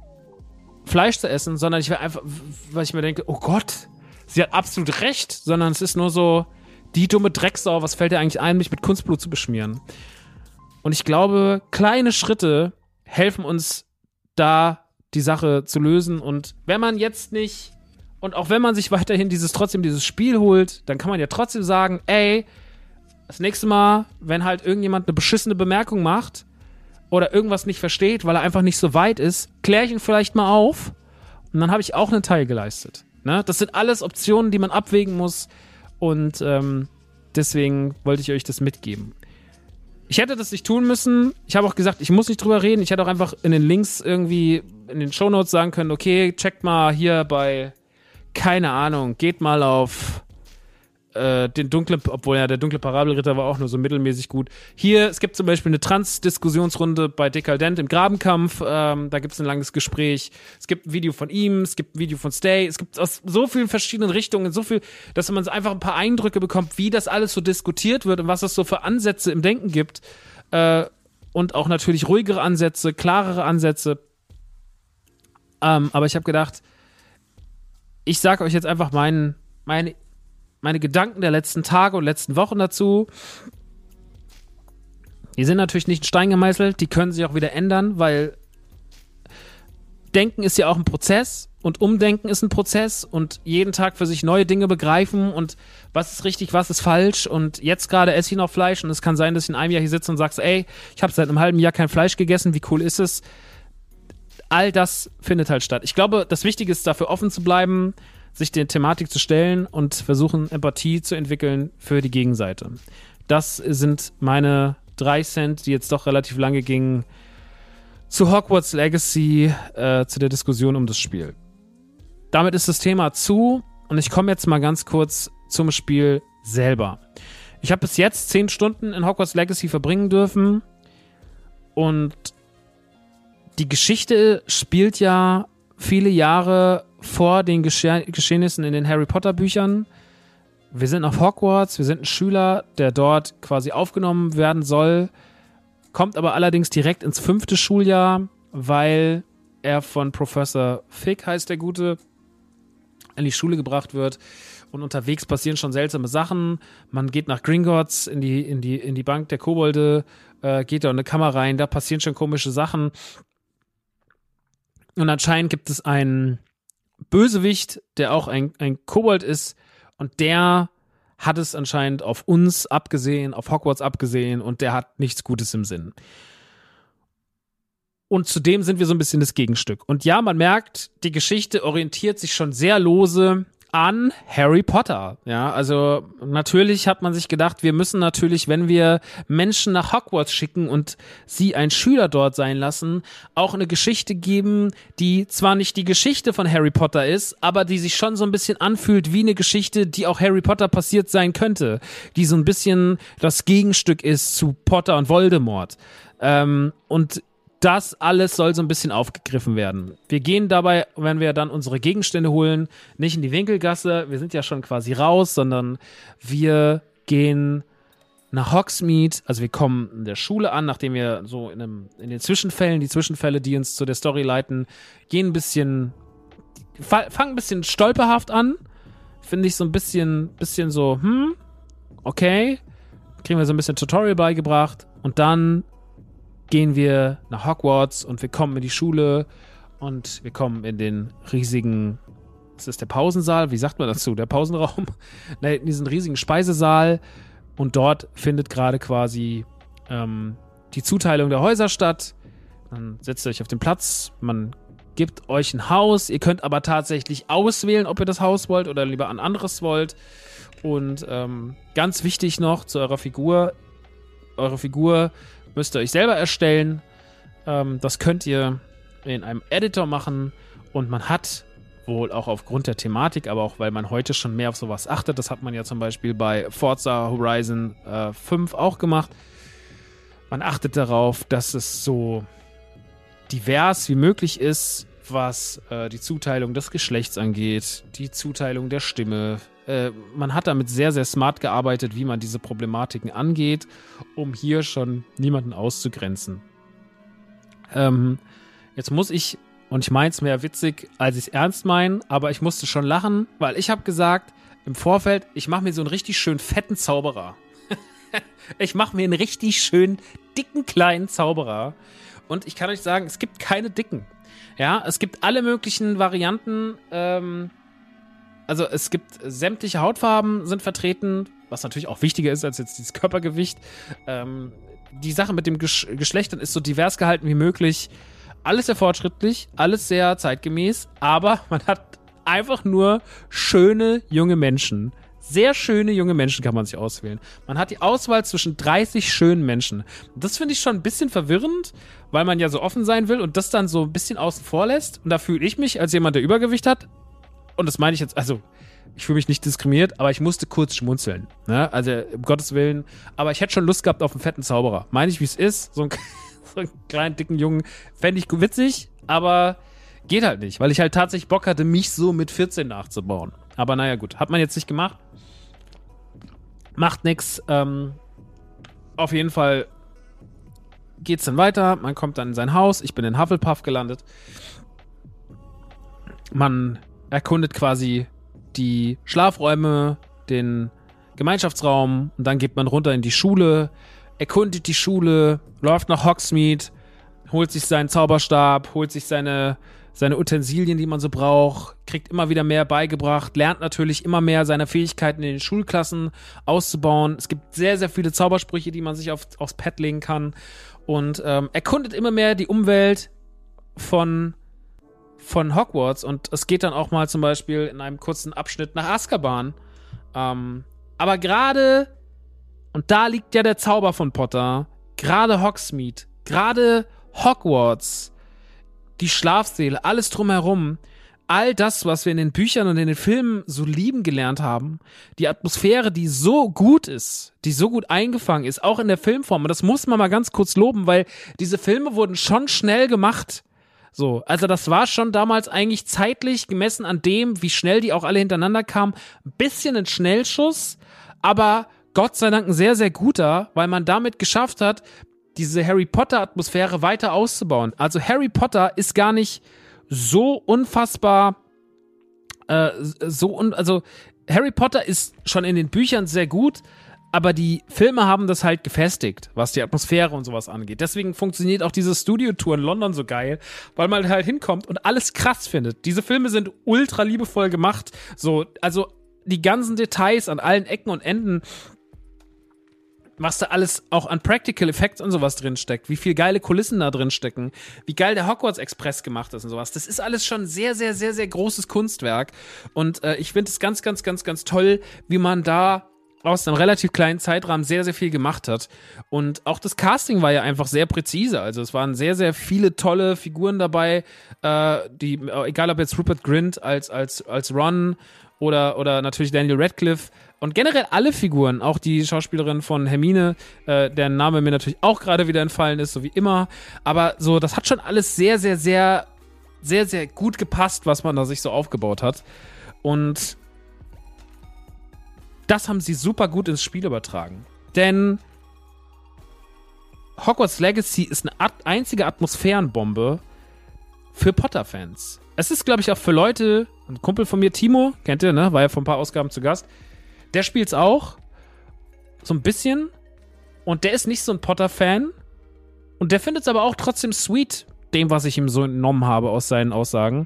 Fleisch zu essen, sondern ich werde einfach, weil ich mir denke, oh Gott, sie hat absolut recht, sondern es ist nur so, die dumme Drecksau, was fällt dir eigentlich ein, mich mit Kunstblut zu beschmieren? Und ich glaube, kleine Schritte helfen uns da, die Sache zu lösen. Und wenn man jetzt nicht Und auch wenn man sich weiterhin dieses trotzdem dieses Spiel holt, dann kann man ja trotzdem sagen, ey, das nächste Mal, wenn halt irgendjemand eine beschissene Bemerkung macht oder irgendwas nicht versteht, weil er einfach nicht so weit ist, kläre ich ihn vielleicht mal auf und dann habe ich auch einen Teil geleistet. Ne? Das sind alles Optionen, die man abwägen muss und ähm, deswegen wollte ich euch das mitgeben. Ich hätte das nicht tun müssen. Ich habe auch gesagt, ich muss nicht drüber reden. Ich hätte auch einfach in den Links irgendwie in den Shownotes sagen können, okay, checkt mal hier bei keine Ahnung, geht mal auf äh, den dunklen, obwohl ja der dunkle Parabelritter war auch nur so mittelmäßig gut. Hier, es gibt zum Beispiel eine Trans-Diskussionsrunde bei Dekadent im Grabenkampf, ähm, da gibt es ein langes Gespräch. Es gibt ein Video von ihm, es gibt ein Video von Stay, es gibt aus so vielen verschiedenen Richtungen, so viel, dass man einfach ein paar Eindrücke bekommt, wie das alles so diskutiert wird und was es so für Ansätze im Denken gibt. Äh, und auch natürlich ruhigere Ansätze, klarere Ansätze. Ähm, aber ich habe gedacht, ich sage euch jetzt einfach mein, meine, meine Gedanken der letzten Tage und letzten Wochen dazu. Die sind natürlich nicht in Stein gemeißelt, die können sich auch wieder ändern, weil Denken ist ja auch ein Prozess und Umdenken ist ein Prozess und jeden Tag für sich neue Dinge begreifen und was ist richtig, was ist falsch und jetzt gerade esse ich noch Fleisch und es kann sein, dass ich in einem Jahr hier sitze und sagst, ey, ich habe seit einem halben Jahr kein Fleisch gegessen, wie cool ist es? All das findet halt statt. Ich glaube, das Wichtige ist, dafür offen zu bleiben, sich der Thematik zu stellen und versuchen, Empathie zu entwickeln für die Gegenseite. Das sind meine drei Cent, die jetzt doch relativ lange gingen, zu Hogwarts Legacy, äh, zu der Diskussion um das Spiel. Damit ist das Thema zu und ich komme jetzt mal ganz kurz zum Spiel selber. Ich habe bis jetzt zehn Stunden in Hogwarts Legacy verbringen dürfen und die Geschichte spielt ja viele Jahre vor den Gesche- Geschehnissen in den Harry Potter Büchern. Wir sind auf Hogwarts, wir sind ein Schüler, der dort quasi aufgenommen werden soll, kommt aber allerdings direkt ins fünfte Schuljahr, weil er von Professor Fig, heißt der Gute, in die Schule gebracht wird und unterwegs passieren schon seltsame Sachen. Man geht nach Gringotts in die, in die, in die Bank der Kobolde, äh, geht da in eine Kammer rein, da passieren schon komische Sachen. Und anscheinend gibt es einen Bösewicht, der auch ein, ein Kobold ist und der hat es anscheinend auf uns abgesehen, auf Hogwarts abgesehen und der hat nichts Gutes im Sinn. Und zudem sind wir so ein bisschen das Gegenstück. Und ja, man merkt, die Geschichte orientiert sich schon sehr lose an Harry Potter. Ja, also natürlich hat man sich gedacht, wir müssen natürlich, wenn wir Menschen nach Hogwarts schicken und sie ein Schüler dort sein lassen, auch eine Geschichte geben, die zwar nicht die Geschichte von Harry Potter ist, aber die sich schon so ein bisschen anfühlt wie eine Geschichte, die auch Harry Potter passiert sein könnte, die so ein bisschen das Gegenstück ist zu Potter und Voldemort. Ähm, und das alles soll so ein bisschen aufgegriffen werden. Wir gehen dabei, wenn wir dann unsere Gegenstände holen, nicht in die Winkelgasse, wir sind ja schon quasi raus, sondern wir gehen nach Hogsmeade, also wir kommen in der Schule an, nachdem wir so in, einem, in den Zwischenfällen, die Zwischenfälle, die uns zu der Story leiten, gehen ein bisschen, fangen ein bisschen stolperhaft an, finde ich so ein bisschen, bisschen so, hm, okay, kriegen wir so ein bisschen Tutorial beigebracht und dann gehen wir nach Hogwarts und wir kommen in die Schule und wir kommen in den riesigen, was ist der Pausensaal? Wie sagt man dazu? Der Pausenraum? Ne, in diesen riesigen Speisesaal und dort findet gerade quasi ähm, die Zuteilung der Häuser statt. Dann setzt ihr euch auf den Platz, man gibt euch ein Haus, ihr könnt aber tatsächlich auswählen, ob ihr das Haus wollt oder lieber ein anderes wollt. Und ähm, ganz wichtig noch zu eurer Figur, eure Figur müsst ihr euch selber erstellen. Ähm, das könnt ihr in einem Editor machen und man hat wohl auch aufgrund der Thematik, aber auch weil man heute schon mehr auf sowas achtet, das hat man ja zum Beispiel bei Forza Horizon äh, fünf auch gemacht. Man achtet darauf, dass es so divers wie möglich ist, was äh, die Zuteilung des Geschlechts angeht, die Zuteilung der Stimme. Äh, man hat damit sehr, sehr smart gearbeitet, wie man diese Problematiken angeht, um hier schon niemanden auszugrenzen. Ähm, jetzt muss ich, und ich meine es mehr witzig, als ich es ernst meine, aber ich musste schon lachen, weil ich habe gesagt, im Vorfeld, ich mache mir so einen richtig schön fetten Zauberer. Ich mache mir einen richtig schön dicken kleinen Zauberer. Und ich kann euch sagen, es gibt keine dicken. Ja, es gibt alle möglichen Varianten, ähm, also es gibt sämtliche Hautfarben sind vertreten, was natürlich auch wichtiger ist als jetzt dieses Körpergewicht. Ähm, die Sache mit dem Gesch- Geschlechtern ist so divers gehalten wie möglich. Alles sehr fortschrittlich, alles sehr zeitgemäß, aber man hat einfach nur schöne junge Menschen. Sehr schöne junge Menschen kann man sich auswählen. Man hat die Auswahl zwischen dreißig schönen Menschen. Das finde ich schon ein bisschen verwirrend, weil man ja so offen sein will und das dann so ein bisschen außen vor lässt. Und da fühle ich mich als jemand, der Übergewicht hat. Und das meine ich jetzt, also ich fühle mich nicht diskriminiert, aber ich musste kurz schmunzeln. Ne? Also um Gottes Willen. Aber ich hätte schon Lust gehabt auf einen fetten Zauberer. Meine ich, wie es ist. So einen, so einen kleinen, dicken Jungen fände ich witzig, aber geht halt nicht, weil ich halt tatsächlich Bock hatte, mich so mit vierzehn nachzubauen. Aber naja, gut. Hat man jetzt nicht gemacht. Macht nix. Ähm, auf jeden Fall geht's dann weiter. Man kommt dann in sein Haus. Ich bin in Hufflepuff gelandet. Man erkundet quasi die Schlafräume, den Gemeinschaftsraum und dann geht man runter in die Schule, erkundet die Schule, läuft nach Hogsmeade, holt sich seinen Zauberstab, holt sich seine seine Utensilien, die man so braucht, kriegt immer wieder mehr beigebracht, lernt natürlich immer mehr seine Fähigkeiten in den Schulklassen auszubauen. Es gibt sehr, sehr viele Zaubersprüche, die man sich auf, aufs Pad legen kann und ähm, erkundet immer mehr die Umwelt von, von Hogwarts und es geht dann auch mal zum Beispiel in einem kurzen Abschnitt nach Azkaban. Ähm, aber gerade, und da liegt ja der Zauber von Potter, gerade Hogsmeade, gerade Hogwarts, die Schlafsäle, alles drumherum, all das, was wir in den Büchern und in den Filmen so lieben gelernt haben, die Atmosphäre, die so gut ist, die so gut eingefangen ist, auch in der Filmform, und das muss man mal ganz kurz loben, weil diese Filme wurden schon schnell gemacht. So, also das war schon damals eigentlich zeitlich gemessen an dem, wie schnell die auch alle hintereinander kamen, ein bisschen ein Schnellschuss, aber Gott sei Dank ein sehr, sehr guter, weil man damit geschafft hat, diese Harry Potter-Atmosphäre weiter auszubauen. Also Harry Potter ist gar nicht so unfassbar, äh, so un- also Harry Potter ist schon in den Büchern sehr gut, aber die Filme haben das halt gefestigt, was die Atmosphäre und sowas angeht. Deswegen funktioniert auch diese Studio-Tour in London so geil, weil man halt hinkommt und alles krass findet. Diese Filme sind ultra liebevoll gemacht, so, also die ganzen Details an allen Ecken und Enden, was da alles auch an Practical Effects und sowas drinsteckt, wie viel geile Kulissen da drin stecken, wie geil der Hogwarts Express gemacht ist und sowas. Das ist alles schon sehr, sehr, sehr, sehr großes Kunstwerk. Und äh, ich finde es ganz, ganz, ganz, ganz toll, wie man da aus einem relativ kleinen Zeitrahmen sehr, sehr viel gemacht hat. Und auch das Casting war ja einfach sehr präzise. Also es waren sehr, sehr viele tolle Figuren dabei, äh, die, egal ob jetzt Rupert Grint als, als, als Ron oder, oder natürlich Daniel Radcliffe. Und generell alle Figuren, auch die Schauspielerin von Hermine, äh, deren Name mir natürlich auch gerade wieder entfallen ist, so wie immer. Aber so, das hat schon alles sehr, sehr, sehr, sehr, sehr gut gepasst, was man da sich so aufgebaut hat. Und das haben sie super gut ins Spiel übertragen. Denn Hogwarts Legacy ist eine at- einzige Atmosphärenbombe für Potter-Fans. Es ist, glaube ich, auch für Leute, ein Kumpel von mir, Timo, kennt ihr, ne? War ja vor ein paar Ausgaben zu Gast. Der spielt's auch. So ein bisschen. Und der ist nicht so ein Potter-Fan. Und der findet's aber auch trotzdem sweet, dem, was ich ihm so entnommen habe aus seinen Aussagen.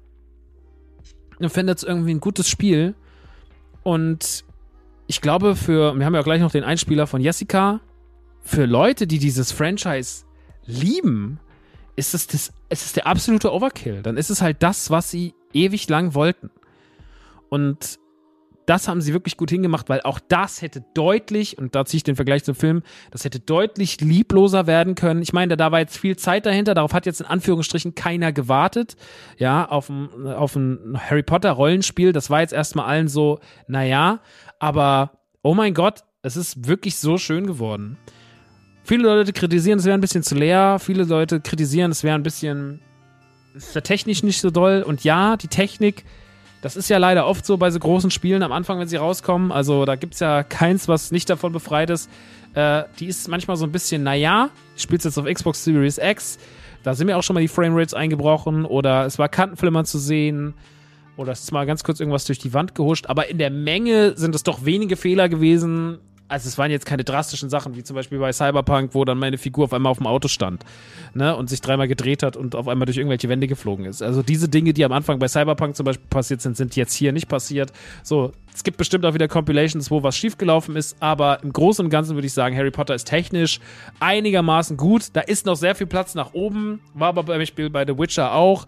Und findet's irgendwie ein gutes Spiel. Und ich glaube, für, wir haben ja gleich noch den Einspieler von Jessica, für Leute, die dieses Franchise lieben, ist es, das, es ist der absolute Overkill. Dann ist es halt das, was sie ewig lang wollten. Und das haben sie wirklich gut hingemacht, weil auch das hätte deutlich, und da ziehe ich den Vergleich zum Film, das hätte deutlich liebloser werden können. Ich meine, da war jetzt viel Zeit dahinter, darauf hat jetzt in Anführungsstrichen keiner gewartet, ja, auf ein, auf ein Harry Potter Rollenspiel, das war jetzt erstmal allen so, naja, aber oh mein Gott, es ist wirklich so schön geworden. Viele Leute kritisieren, es wäre ein bisschen zu leer, viele Leute kritisieren, es wäre ein bisschen, es ist ja technisch nicht so doll, und ja, die Technik, das ist ja leider oft so bei so großen Spielen am Anfang, wenn sie rauskommen. Also da gibt es ja keins, was nicht davon befreit ist. Äh, die ist manchmal so ein bisschen, naja, ich spiele es jetzt auf Xbox Series X. Da sind mir auch schon mal die Framerates eingebrochen. Oder es war Kantenflimmern zu sehen. Oder es ist mal ganz kurz irgendwas durch die Wand gehuscht. Aber in der Menge sind es doch wenige Fehler gewesen. Also es waren jetzt keine drastischen Sachen, wie zum Beispiel bei Cyberpunk, wo dann meine Figur auf einmal auf dem Auto stand, ne, und sich dreimal gedreht hat und auf einmal durch irgendwelche Wände geflogen ist. Also diese Dinge, die am Anfang bei Cyberpunk zum Beispiel passiert sind, sind jetzt hier nicht passiert. So, es gibt bestimmt auch wieder Compilations, wo was schiefgelaufen ist, aber im Großen und Ganzen würde ich sagen, Harry Potter ist technisch einigermaßen gut. Da ist noch sehr viel Platz nach oben, war aber beim Spiel bei The Witcher auch.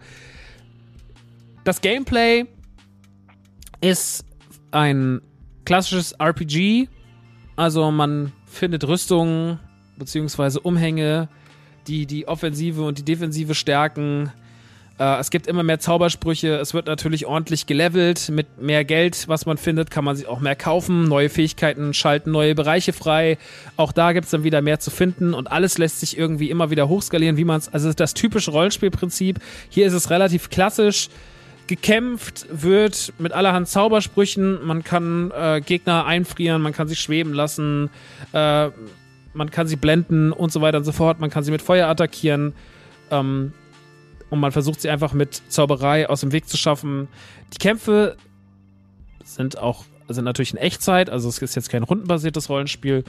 Das Gameplay ist ein klassisches R P G. Also man findet Rüstungen beziehungsweise Umhänge, die die Offensive und die Defensive stärken. Äh, es gibt immer mehr Zaubersprüche. Es wird natürlich ordentlich gelevelt. Mit mehr Geld, was man findet, kann man sich auch mehr kaufen. Neue Fähigkeiten schalten neue Bereiche frei. Auch da gibt es dann wieder mehr zu finden. Und alles lässt sich irgendwie immer wieder hochskalieren, wie man es... Also das typische Rollenspielprinzip. Hier ist es relativ klassisch. Gekämpft wird mit allerhand Zaubersprüchen, man kann äh, Gegner einfrieren, man kann sie schweben lassen, äh, man kann sie blenden und so weiter und so fort, man kann sie mit Feuer attackieren, ähm, und man versucht sie einfach mit Zauberei aus dem Weg zu schaffen. Die Kämpfe sind auch, sind natürlich in Echtzeit, also es ist jetzt kein rundenbasiertes Rollenspiel.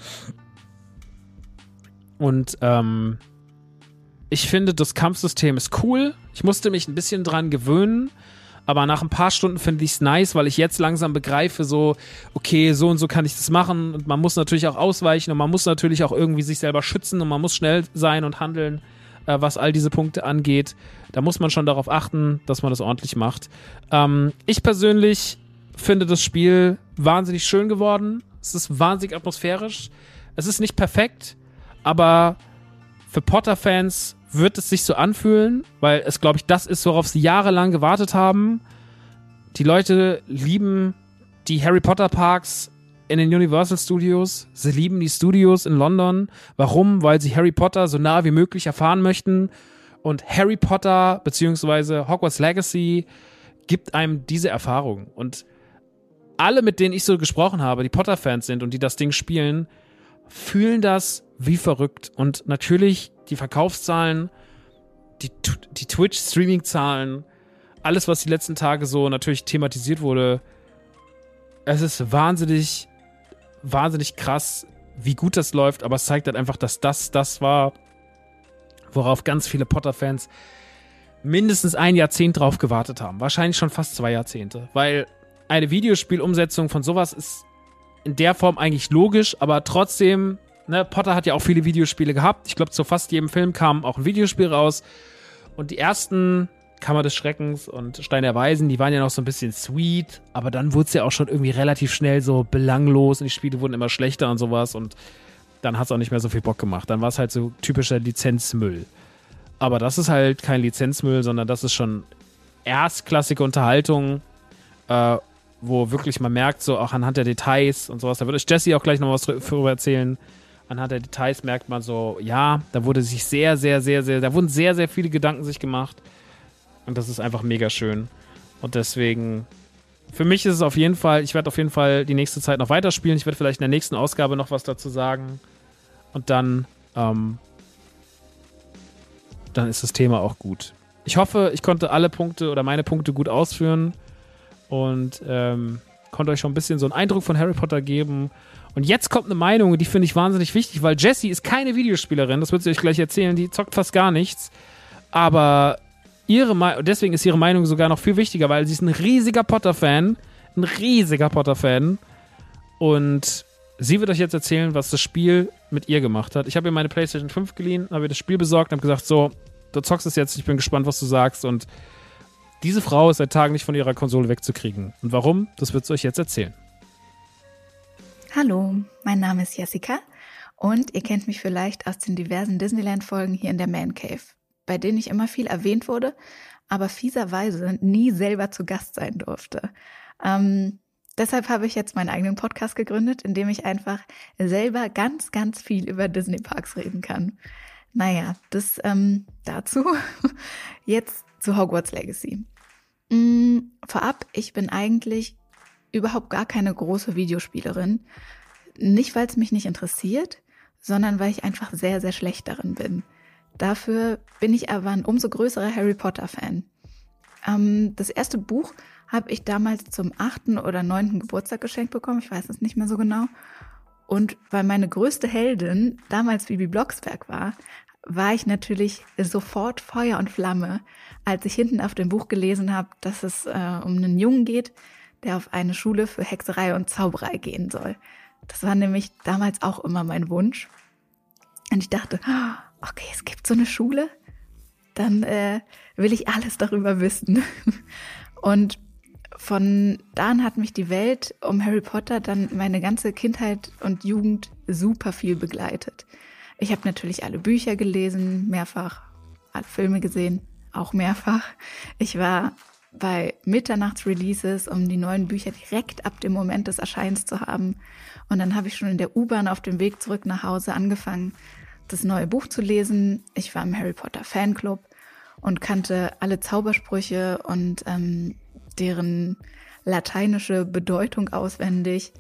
Und ähm, ich finde, das Kampfsystem ist cool. Ich musste mich ein bisschen dran gewöhnen. Aber nach ein paar Stunden finde ich es nice, weil ich jetzt langsam begreife, so, okay, so und so kann ich das machen. Und man muss natürlich auch ausweichen und man muss natürlich auch irgendwie sich selber schützen und man muss schnell sein und handeln, äh, was all diese Punkte angeht. Da muss man schon darauf achten, dass man das ordentlich macht. Ähm, ich persönlich finde das Spiel wahnsinnig schön geworden. Es ist wahnsinnig atmosphärisch. Es ist nicht perfekt, aber für Potter-Fans wird es sich so anfühlen, weil es, glaube ich, das ist, worauf sie jahrelang gewartet haben. Die Leute lieben die Harry Potter Parks in den Universal Studios. Sie lieben die Studios in London. Warum? Weil sie Harry Potter so nah wie möglich erfahren möchten. Und Harry Potter bzw. Hogwarts Legacy gibt einem diese Erfahrung. Und alle, mit denen ich so gesprochen habe, die Potter-Fans sind und die das Ding spielen, fühlen das wie verrückt. Und natürlich die Verkaufszahlen, die, die Twitch-Streaming-Zahlen, alles, was die letzten Tage so natürlich thematisiert wurde, es ist wahnsinnig, wahnsinnig krass, wie gut das läuft, aber es zeigt halt einfach, dass das das war, worauf ganz viele Potter-Fans mindestens ein Jahrzehnt drauf gewartet haben. Wahrscheinlich schon fast zwei Jahrzehnte, weil eine Videospielumsetzung von sowas ist in der Form eigentlich logisch, aber trotzdem, ne, Potter hat ja auch viele Videospiele gehabt. Ich glaube, zu fast jedem Film kam auch ein Videospiel raus. Und die ersten, Kammer des Schreckens und Stein der Weisen, die waren ja noch so ein bisschen sweet, aber dann wurde es ja auch schon irgendwie relativ schnell so belanglos und die Spiele wurden immer schlechter und sowas und dann hat es auch nicht mehr so viel Bock gemacht. Dann war es halt so typischer Lizenzmüll. Aber das ist halt kein Lizenzmüll, sondern das ist schon erstklassige Unterhaltung, äh, wo wirklich man merkt, so auch anhand der Details und sowas, da würde euch Jesse auch gleich noch was darüber erzählen. Anhand der Details merkt man so, ja, da wurde sich sehr, sehr, sehr, sehr, da wurden sehr, sehr viele Gedanken sich gemacht. Und das ist einfach mega schön. Und deswegen, für mich ist es auf jeden Fall, ich werde auf jeden Fall die nächste Zeit noch weiterspielen. Ich werde vielleicht in der nächsten Ausgabe noch was dazu sagen. Und dann, ähm, dann ist das Thema auch gut. Ich hoffe, ich konnte alle Punkte oder meine Punkte gut ausführen und ähm, konnte euch schon ein bisschen so einen Eindruck von Harry Potter geben. Und jetzt kommt eine Meinung, die finde ich wahnsinnig wichtig, weil Jessie ist keine Videospielerin, das wird sie euch gleich erzählen, die zockt fast gar nichts. Aber ihre Me- deswegen ist ihre Meinung sogar noch viel wichtiger, weil sie ist ein riesiger Potter-Fan, ein riesiger Potter-Fan. Und sie wird euch jetzt erzählen, was das Spiel mit ihr gemacht hat. Ich habe ihr meine PlayStation fünf geliehen, habe ihr das Spiel besorgt und habe gesagt, so, du zockst es jetzt, ich bin gespannt, was du sagst. Und diese Frau ist seit Tagen nicht von ihrer Konsole wegzukriegen. Und warum? Das wird sie euch jetzt erzählen. Hallo, mein Name ist Jessica und ihr kennt mich vielleicht aus den diversen Disneyland-Folgen hier in der Man Cave, bei denen ich immer viel erwähnt wurde, aber fieserweise nie selber zu Gast sein durfte. Ähm, deshalb habe ich jetzt meinen eigenen Podcast gegründet, in dem ich einfach selber ganz, ganz viel über Disney-Parks reden kann. Naja, das ähm, dazu. Jetzt zu Hogwarts Legacy. Mhm, vorab, ich bin eigentlich überhaupt gar keine große Videospielerin. Nicht, weil es mich nicht interessiert, sondern weil ich einfach sehr, sehr schlecht darin bin. Dafür bin ich aber ein umso größerer Harry Potter-Fan. Ähm, das erste Buch habe ich damals zum achten oder neunten Geburtstag geschenkt bekommen, ich weiß es nicht mehr so genau. Und weil meine größte Heldin damals Bibi Blocksberg war, war ich natürlich sofort Feuer und Flamme, als ich hinten auf dem Buch gelesen habe, dass es äh, um einen Jungen geht, der auf eine Schule für Hexerei und Zauberei gehen soll. Das war nämlich damals auch immer mein Wunsch. Und ich dachte, okay, es gibt so eine Schule, dann äh, will ich alles darüber wissen. Und von da an hat mich die Welt um Harry Potter dann meine ganze Kindheit und Jugend super viel begleitet. Ich habe natürlich alle Bücher gelesen, mehrfach, alle Filme gesehen, auch mehrfach. Ich war bei Mitternachtsreleases, um die neuen Bücher direkt ab dem Moment des Erscheinens zu haben. Und dann habe ich schon in der U-Bahn auf dem Weg zurück nach Hause angefangen, das neue Buch zu lesen. Ich war im Harry Potter Fanclub und kannte alle Zaubersprüche und ähm, deren lateinische Bedeutung auswendig.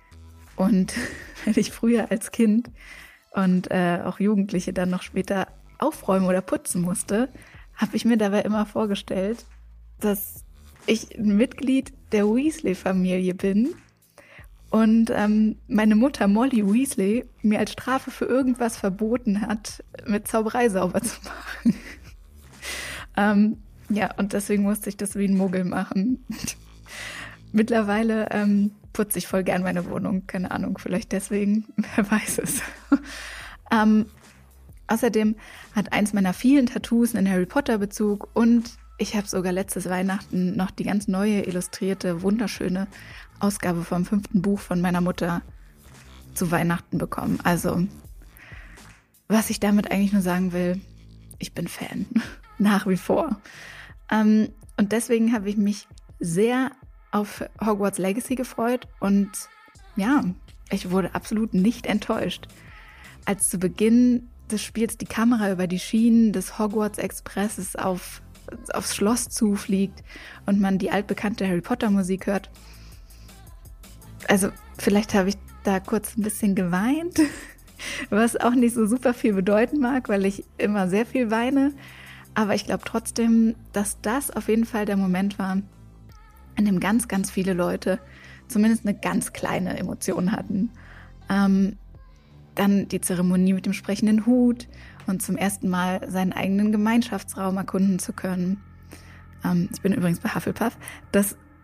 Und wenn ich früher als Kind und äh, auch Jugendliche dann noch später aufräumen oder putzen musste, habe ich mir dabei immer vorgestellt, dass ich ein Mitglied der Weasley-Familie bin und ähm, meine Mutter Molly Weasley mir als Strafe für irgendwas verboten hat, mit Zauberei sauber zu machen. ähm, ja, und deswegen musste ich das wie ein Muggel machen. Mittlerweile ähm, putze ich voll gern meine Wohnung, keine Ahnung, vielleicht deswegen, wer weiß es. ähm, außerdem hat eins meiner vielen Tattoos einen Harry Potter-Bezug und ich habe sogar letztes Weihnachten noch die ganz neue, illustrierte, wunderschöne Ausgabe vom fünften Buch von meiner Mutter zu Weihnachten bekommen. Also, was ich damit eigentlich nur sagen will, ich bin Fan. Nach wie vor. Ähm, und deswegen habe ich mich sehr auf Hogwarts Legacy gefreut und ja, ich wurde absolut nicht enttäuscht. Als zu Beginn des Spiels die Kamera über die Schienen des Hogwarts Expresses auf aufs Schloss zufliegt und man die altbekannte Harry Potter Musik hört. Also vielleicht habe ich da kurz ein bisschen geweint, was auch nicht so super viel bedeuten mag, weil ich immer sehr viel weine. Aber ich glaube trotzdem, dass das auf jeden Fall der Moment war, in dem ganz, ganz viele Leute zumindest eine ganz kleine Emotion hatten. Ähm, dann die Zeremonie mit dem sprechenden Hut und zum ersten Mal seinen eigenen Gemeinschaftsraum erkunden zu können. Ähm, ich bin übrigens bei Hufflepuff. Das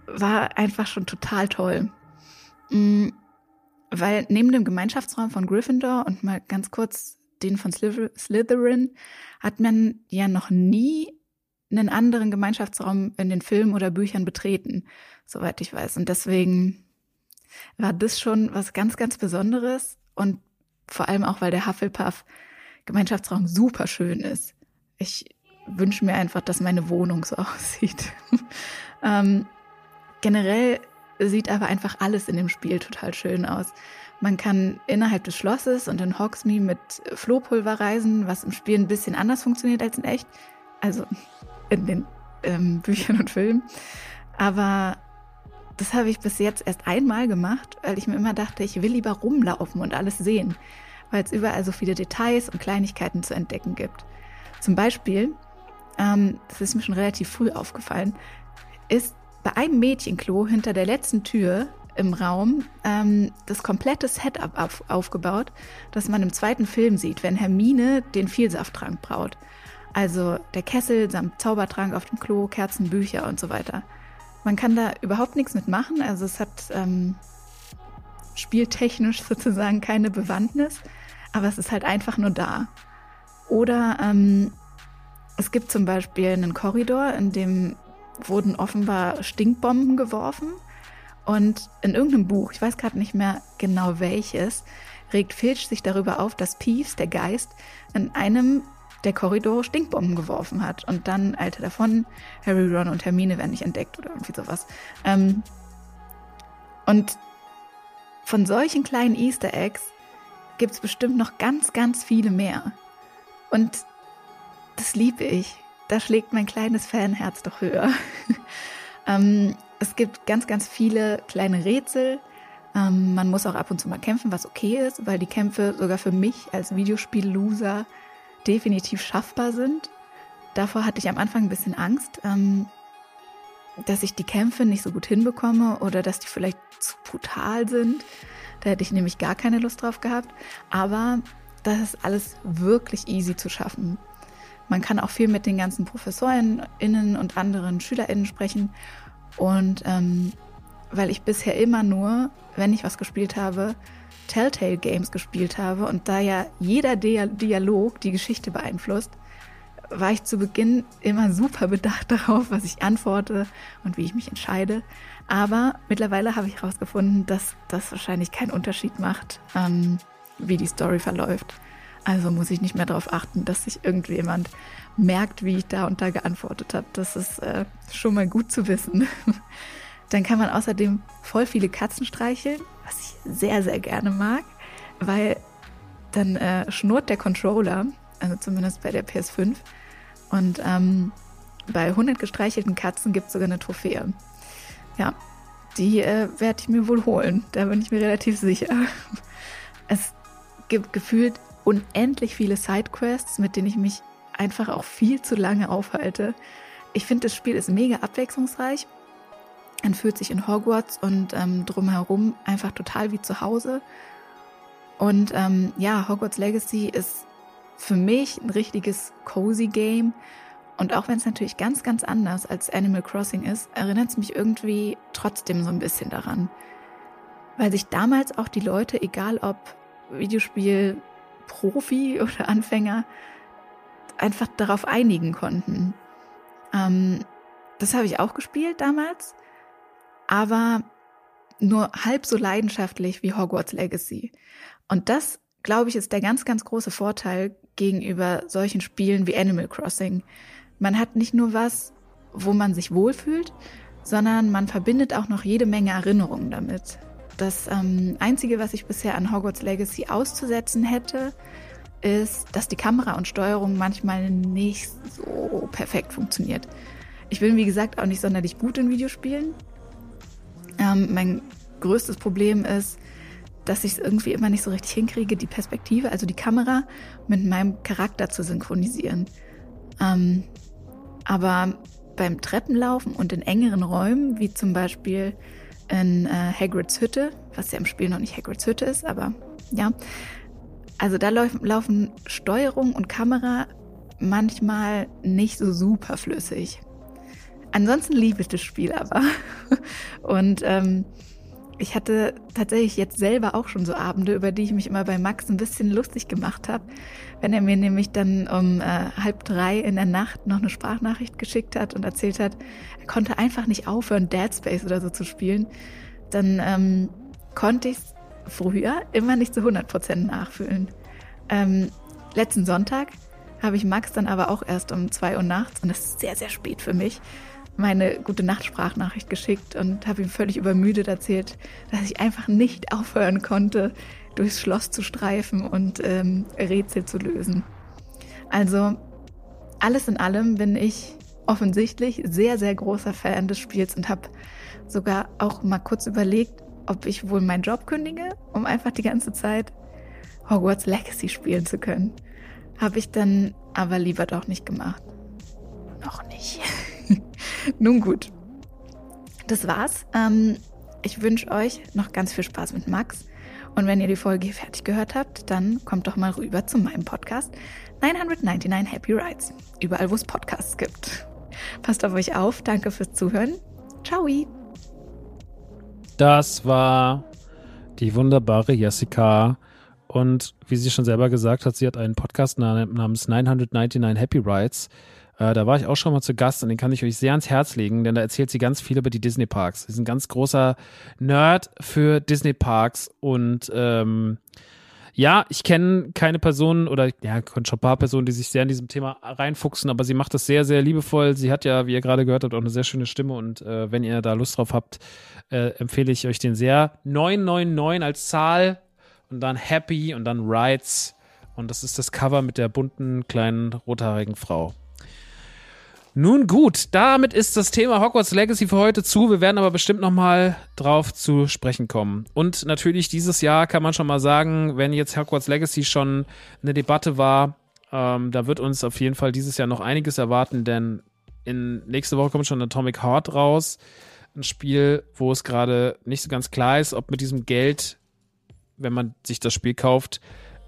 war einfach schon total toll. Mhm. Weil neben dem Gemeinschaftsraum von Gryffindor und mal ganz kurz den von Slytherin hat man ja noch nie einen anderen Gemeinschaftsraum in den Filmen oder Büchern betreten, soweit ich weiß. Und deswegen war das schon was ganz, ganz Besonderes und vor allem auch, weil der Hufflepuff-Gemeinschaftsraum super schön ist. Ich wünsche mir einfach, dass meine Wohnung so aussieht. ähm, generell sieht aber einfach alles in dem Spiel total schön aus. Man kann innerhalb des Schlosses und in Hogsmeade mit Flohpulver reisen, was im Spiel ein bisschen anders funktioniert als in echt. Also in den ähm, Büchern und Filmen. Aber das habe ich bis jetzt erst einmal gemacht, weil ich mir immer dachte, ich will lieber rumlaufen und alles sehen, weil es überall so viele Details und Kleinigkeiten zu entdecken gibt. Zum Beispiel, ähm, das ist mir schon relativ früh aufgefallen, ist bei einem Mädchenklo hinter der letzten Tür im Raum ähm, das komplette Setup auf, aufgebaut, das man im zweiten Film sieht, wenn Hermine den Vielsafttrank braut. Also der Kessel samt Zaubertrank auf dem Klo, Kerzen, Bücher und so weiter. Man kann da überhaupt nichts mit machen, also es hat ähm, spieltechnisch sozusagen keine Bewandtnis, aber es ist halt einfach nur da. Oder ähm, es gibt zum Beispiel einen Korridor, in dem wurden offenbar Stinkbomben geworfen und in irgendeinem Buch, ich weiß gerade nicht mehr genau welches, regt Filch sich darüber auf, dass Peeves, der Geist, in einem der Korridore Stinkbomben geworfen hat und dann eilte davon, Harry, Ron und Hermine werden nicht entdeckt oder irgendwie sowas. Ähm, und von solchen kleinen Easter Eggs gibt es bestimmt noch ganz, ganz viele mehr. Und das liebe ich. Da schlägt mein kleines Fanherz doch höher. ähm, es gibt ganz, ganz viele kleine Rätsel. Ähm, man muss auch ab und zu mal kämpfen, was okay ist, weil die Kämpfe sogar für mich als Videospiel-Loser definitiv schaffbar sind. Davor hatte ich am Anfang ein bisschen Angst, ähm, dass ich die Kämpfe nicht so gut hinbekomme oder dass die vielleicht zu brutal sind. Da hätte ich nämlich gar keine Lust drauf gehabt. Aber das ist alles wirklich easy zu schaffen. Man kann auch viel mit den ganzen ProfessorInnen und anderen SchülerInnen sprechen. Und ähm, weil ich bisher immer nur, wenn ich was gespielt habe, Telltale Games gespielt habe und da ja jeder Dialog die Geschichte beeinflusst, war ich zu Beginn immer super bedacht darauf, was ich antworte und wie ich mich entscheide. Aber mittlerweile habe ich herausgefunden, dass das wahrscheinlich keinen Unterschied macht, ähm, wie die Story verläuft. Also muss ich nicht mehr darauf achten, dass sich irgendjemand merkt, wie ich da und da geantwortet habe. Das ist äh, schon mal gut zu wissen. Dann kann man außerdem voll viele Katzen streicheln, was ich sehr, sehr gerne mag, weil dann äh, schnurrt der Controller, also zumindest bei der P S fünf. Und ähm, bei hundert gestreichelten Katzen gibt es sogar eine Trophäe. Ja, die äh, werde ich mir wohl holen, da bin ich mir relativ sicher. Es gibt gefühlt unendlich viele Sidequests, mit denen ich mich einfach auch viel zu lange aufhalte. Ich finde, das Spiel ist mega abwechslungsreich. Man fühlt sich in Hogwarts und ähm, drumherum einfach total wie zu Hause. Und ähm, ja, Hogwarts Legacy ist für mich ein richtiges cozy Game. Und auch wenn es natürlich ganz, ganz anders als Animal Crossing ist, erinnert es mich irgendwie trotzdem so ein bisschen daran. Weil sich damals auch die Leute, egal ob Videospiel, Profi oder Anfänger, einfach darauf einigen konnten. Ähm, das habe ich auch gespielt damals, aber nur halb so leidenschaftlich wie Hogwarts Legacy. Und das, glaube ich, ist der ganz, ganz große Vorteil gegenüber solchen Spielen wie Animal Crossing. Man hat nicht nur was, wo man sich wohlfühlt, sondern man verbindet auch noch jede Menge Erinnerungen damit. Das ähm, Einzige, was ich bisher an Hogwarts Legacy auszusetzen hätte, ist, dass die Kamera und Steuerung manchmal nicht so perfekt funktioniert. Ich bin, wie gesagt, auch nicht sonderlich gut in Videospielen. Ähm, mein größtes Problem ist, dass ich es irgendwie immer nicht so richtig hinkriege, die Perspektive, also die Kamera, mit meinem Charakter zu synchronisieren. Ähm, aber beim Treppenlaufen und in engeren Räumen, wie zum Beispiel in äh, Hagrids Hütte, was ja im Spiel noch nicht Hagrids Hütte ist, aber ja, also da lauf, laufen Steuerung und Kamera manchmal nicht so super flüssig. Ansonsten liebe ich das Spiel aber. Und ähm, ich hatte tatsächlich jetzt selber auch schon so Abende, über die ich mich immer bei Max ein bisschen lustig gemacht habe, wenn er mir nämlich dann um äh, halb drei in der Nacht noch eine Sprachnachricht geschickt hat und erzählt hat, er konnte einfach nicht aufhören, Dead Space oder so zu spielen. Dann ähm, konnte ich es früher immer nicht zu hundert Prozent nachfühlen. Ähm, letzten Sonntag habe ich Max dann aber auch erst um zwei Uhr nachts, und das ist sehr, sehr spät für mich, meine Gute-Nacht-Sprachnachricht geschickt und habe ihm völlig übermüdet erzählt, dass ich einfach nicht aufhören konnte, durchs Schloss zu streifen und ähm, Rätsel zu lösen. Also alles in allem bin ich offensichtlich sehr, sehr großer Fan des Spiels und habe sogar auch mal kurz überlegt, ob ich wohl meinen Job kündige, um einfach die ganze Zeit Hogwarts Legacy spielen zu können. Habe ich dann aber lieber doch nicht gemacht. Noch nicht. Nun gut, das war's. Ähm, ich wünsche euch noch ganz viel Spaß mit Max. Und wenn ihr die Folge hier fertig gehört habt, dann kommt doch mal rüber zu meinem Podcast neunhundertneunundneunzig Happy Rides. Überall, wo es Podcasts gibt. Passt auf euch auf. Danke fürs Zuhören. Ciao. Das war die wunderbare Jessica. Und wie sie schon selber gesagt hat, sie hat einen Podcast namens neunhundertneunundneunzig Happy Rides. Äh, da war ich auch schon mal zu Gast und den kann ich euch sehr ans Herz legen, denn da erzählt sie ganz viel über die Disney-Parks. Sie ist ein ganz großer Nerd für Disney-Parks und ähm, ja, ich kenne keine Personen oder ja, schon ein paar Personen, die sich sehr in diesem Thema reinfuchsen, aber sie macht das sehr, sehr liebevoll. Sie hat ja, wie ihr gerade gehört habt, auch eine sehr schöne Stimme und äh, wenn ihr da Lust drauf habt, äh, empfehle ich euch den sehr. neun neun neun als Zahl und dann Happy und dann Rides und das ist das Cover mit der bunten, kleinen, rothaarigen Frau. Nun gut, damit ist das Thema Hogwarts Legacy für heute zu. Wir werden aber bestimmt nochmal drauf zu sprechen kommen. Und natürlich dieses Jahr kann man schon mal sagen, wenn jetzt Hogwarts Legacy schon eine Debatte war, ähm, da wird uns auf jeden Fall dieses Jahr noch einiges erwarten, denn in, nächste Woche kommt schon Atomic Heart raus. Ein Spiel, wo es gerade nicht so ganz klar ist, ob mit diesem Geld, wenn man sich das Spiel kauft,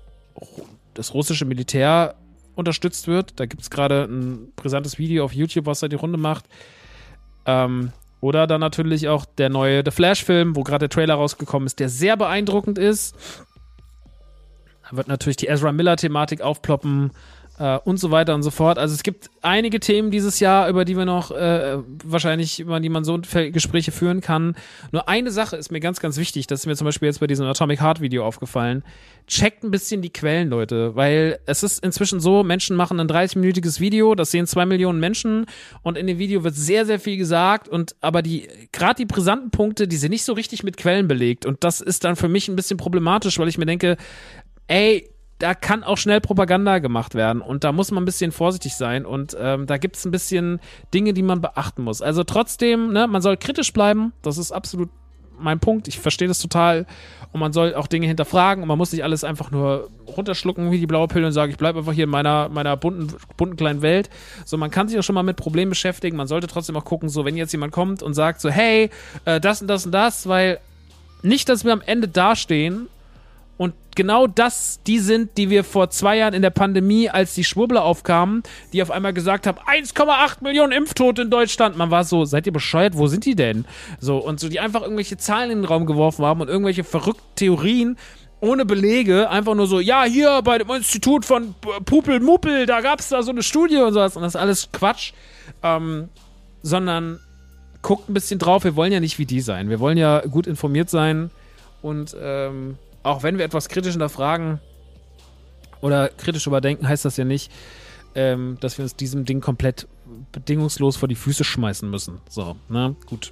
das russische Militär unterstützt wird. Da gibt es gerade ein brisantes Video auf YouTube, was da die Runde macht. Ähm, oder dann natürlich auch der neue The Flash-Film, wo gerade der Trailer rausgekommen ist, der sehr beeindruckend ist. Da wird natürlich die Ezra Miller-Thematik aufploppen äh, und so weiter und so fort. Also es gibt einige Themen dieses Jahr, über die wir noch äh, wahrscheinlich, über die man so Gespräche führen kann. Nur eine Sache ist mir ganz, ganz wichtig. Das ist mir zum Beispiel jetzt bei diesem Atomic Heart Video aufgefallen. Checkt ein bisschen die Quellen, Leute, weil es ist inzwischen so, Menschen machen ein dreißig-minütiges Video, das sehen zwei Millionen Menschen und in dem Video wird sehr, sehr viel gesagt und aber die, gerade die brisanten Punkte, die sind nicht so richtig mit Quellen belegt und das ist dann für mich ein bisschen problematisch, weil ich mir denke, ey, da kann auch schnell Propaganda gemacht werden und da muss man ein bisschen vorsichtig sein und ähm, da gibt es ein bisschen Dinge, die man beachten muss. Also trotzdem, ne, man soll kritisch bleiben, das ist absolut mein Punkt, ich verstehe das total und man soll auch Dinge hinterfragen und man muss nicht alles einfach nur runterschlucken wie die blaue Pille und sagen, ich bleibe einfach hier in meiner, meiner bunten, bunten kleinen Welt. So, man kann sich auch schon mal mit Problemen beschäftigen, man sollte trotzdem auch gucken, so wenn jetzt jemand kommt und sagt so, hey, äh, das und das und das, weil nicht, dass wir am Ende dastehen und genau das, die sind, die wir vor zwei Jahren in der Pandemie, als die Schwurbler aufkamen, die auf einmal gesagt haben, eins Komma acht Millionen Impftote in Deutschland. Man war so, seid ihr bescheuert? Wo sind die denn? So, und so, die einfach irgendwelche Zahlen in den Raum geworfen haben und irgendwelche verrückten Theorien ohne Belege, einfach nur so, ja, hier bei dem Institut von Pupel-Muppel, da gab es da so eine Studie und sowas. Und das ist alles Quatsch. Ähm, sondern guckt ein bisschen drauf, wir wollen ja nicht wie die sein. Wir wollen ja gut informiert sein und ähm, auch wenn wir etwas kritisch hinterfragen oder kritisch überdenken, heißt das ja nicht, ähm, dass wir uns diesem Ding komplett bedingungslos vor die Füße schmeißen müssen. So, na, gut.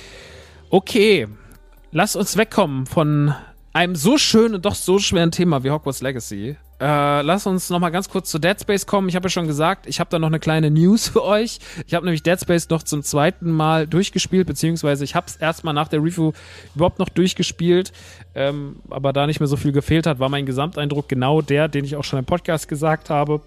Okay, lasst uns wegkommen von einem so schönen und doch so schweren Thema wie Hogwarts Legacy. Äh, lass uns nochmal ganz kurz zu Dead Space kommen. Ich habe ja schon gesagt, ich habe da noch eine kleine News für euch. Ich habe nämlich Dead Space noch zum zweiten Mal durchgespielt, beziehungsweise ich habe es erstmal nach der Review überhaupt noch durchgespielt, ähm, aber da nicht mehr so viel gefehlt hat, war mein Gesamteindruck genau der, den ich auch schon im Podcast gesagt habe.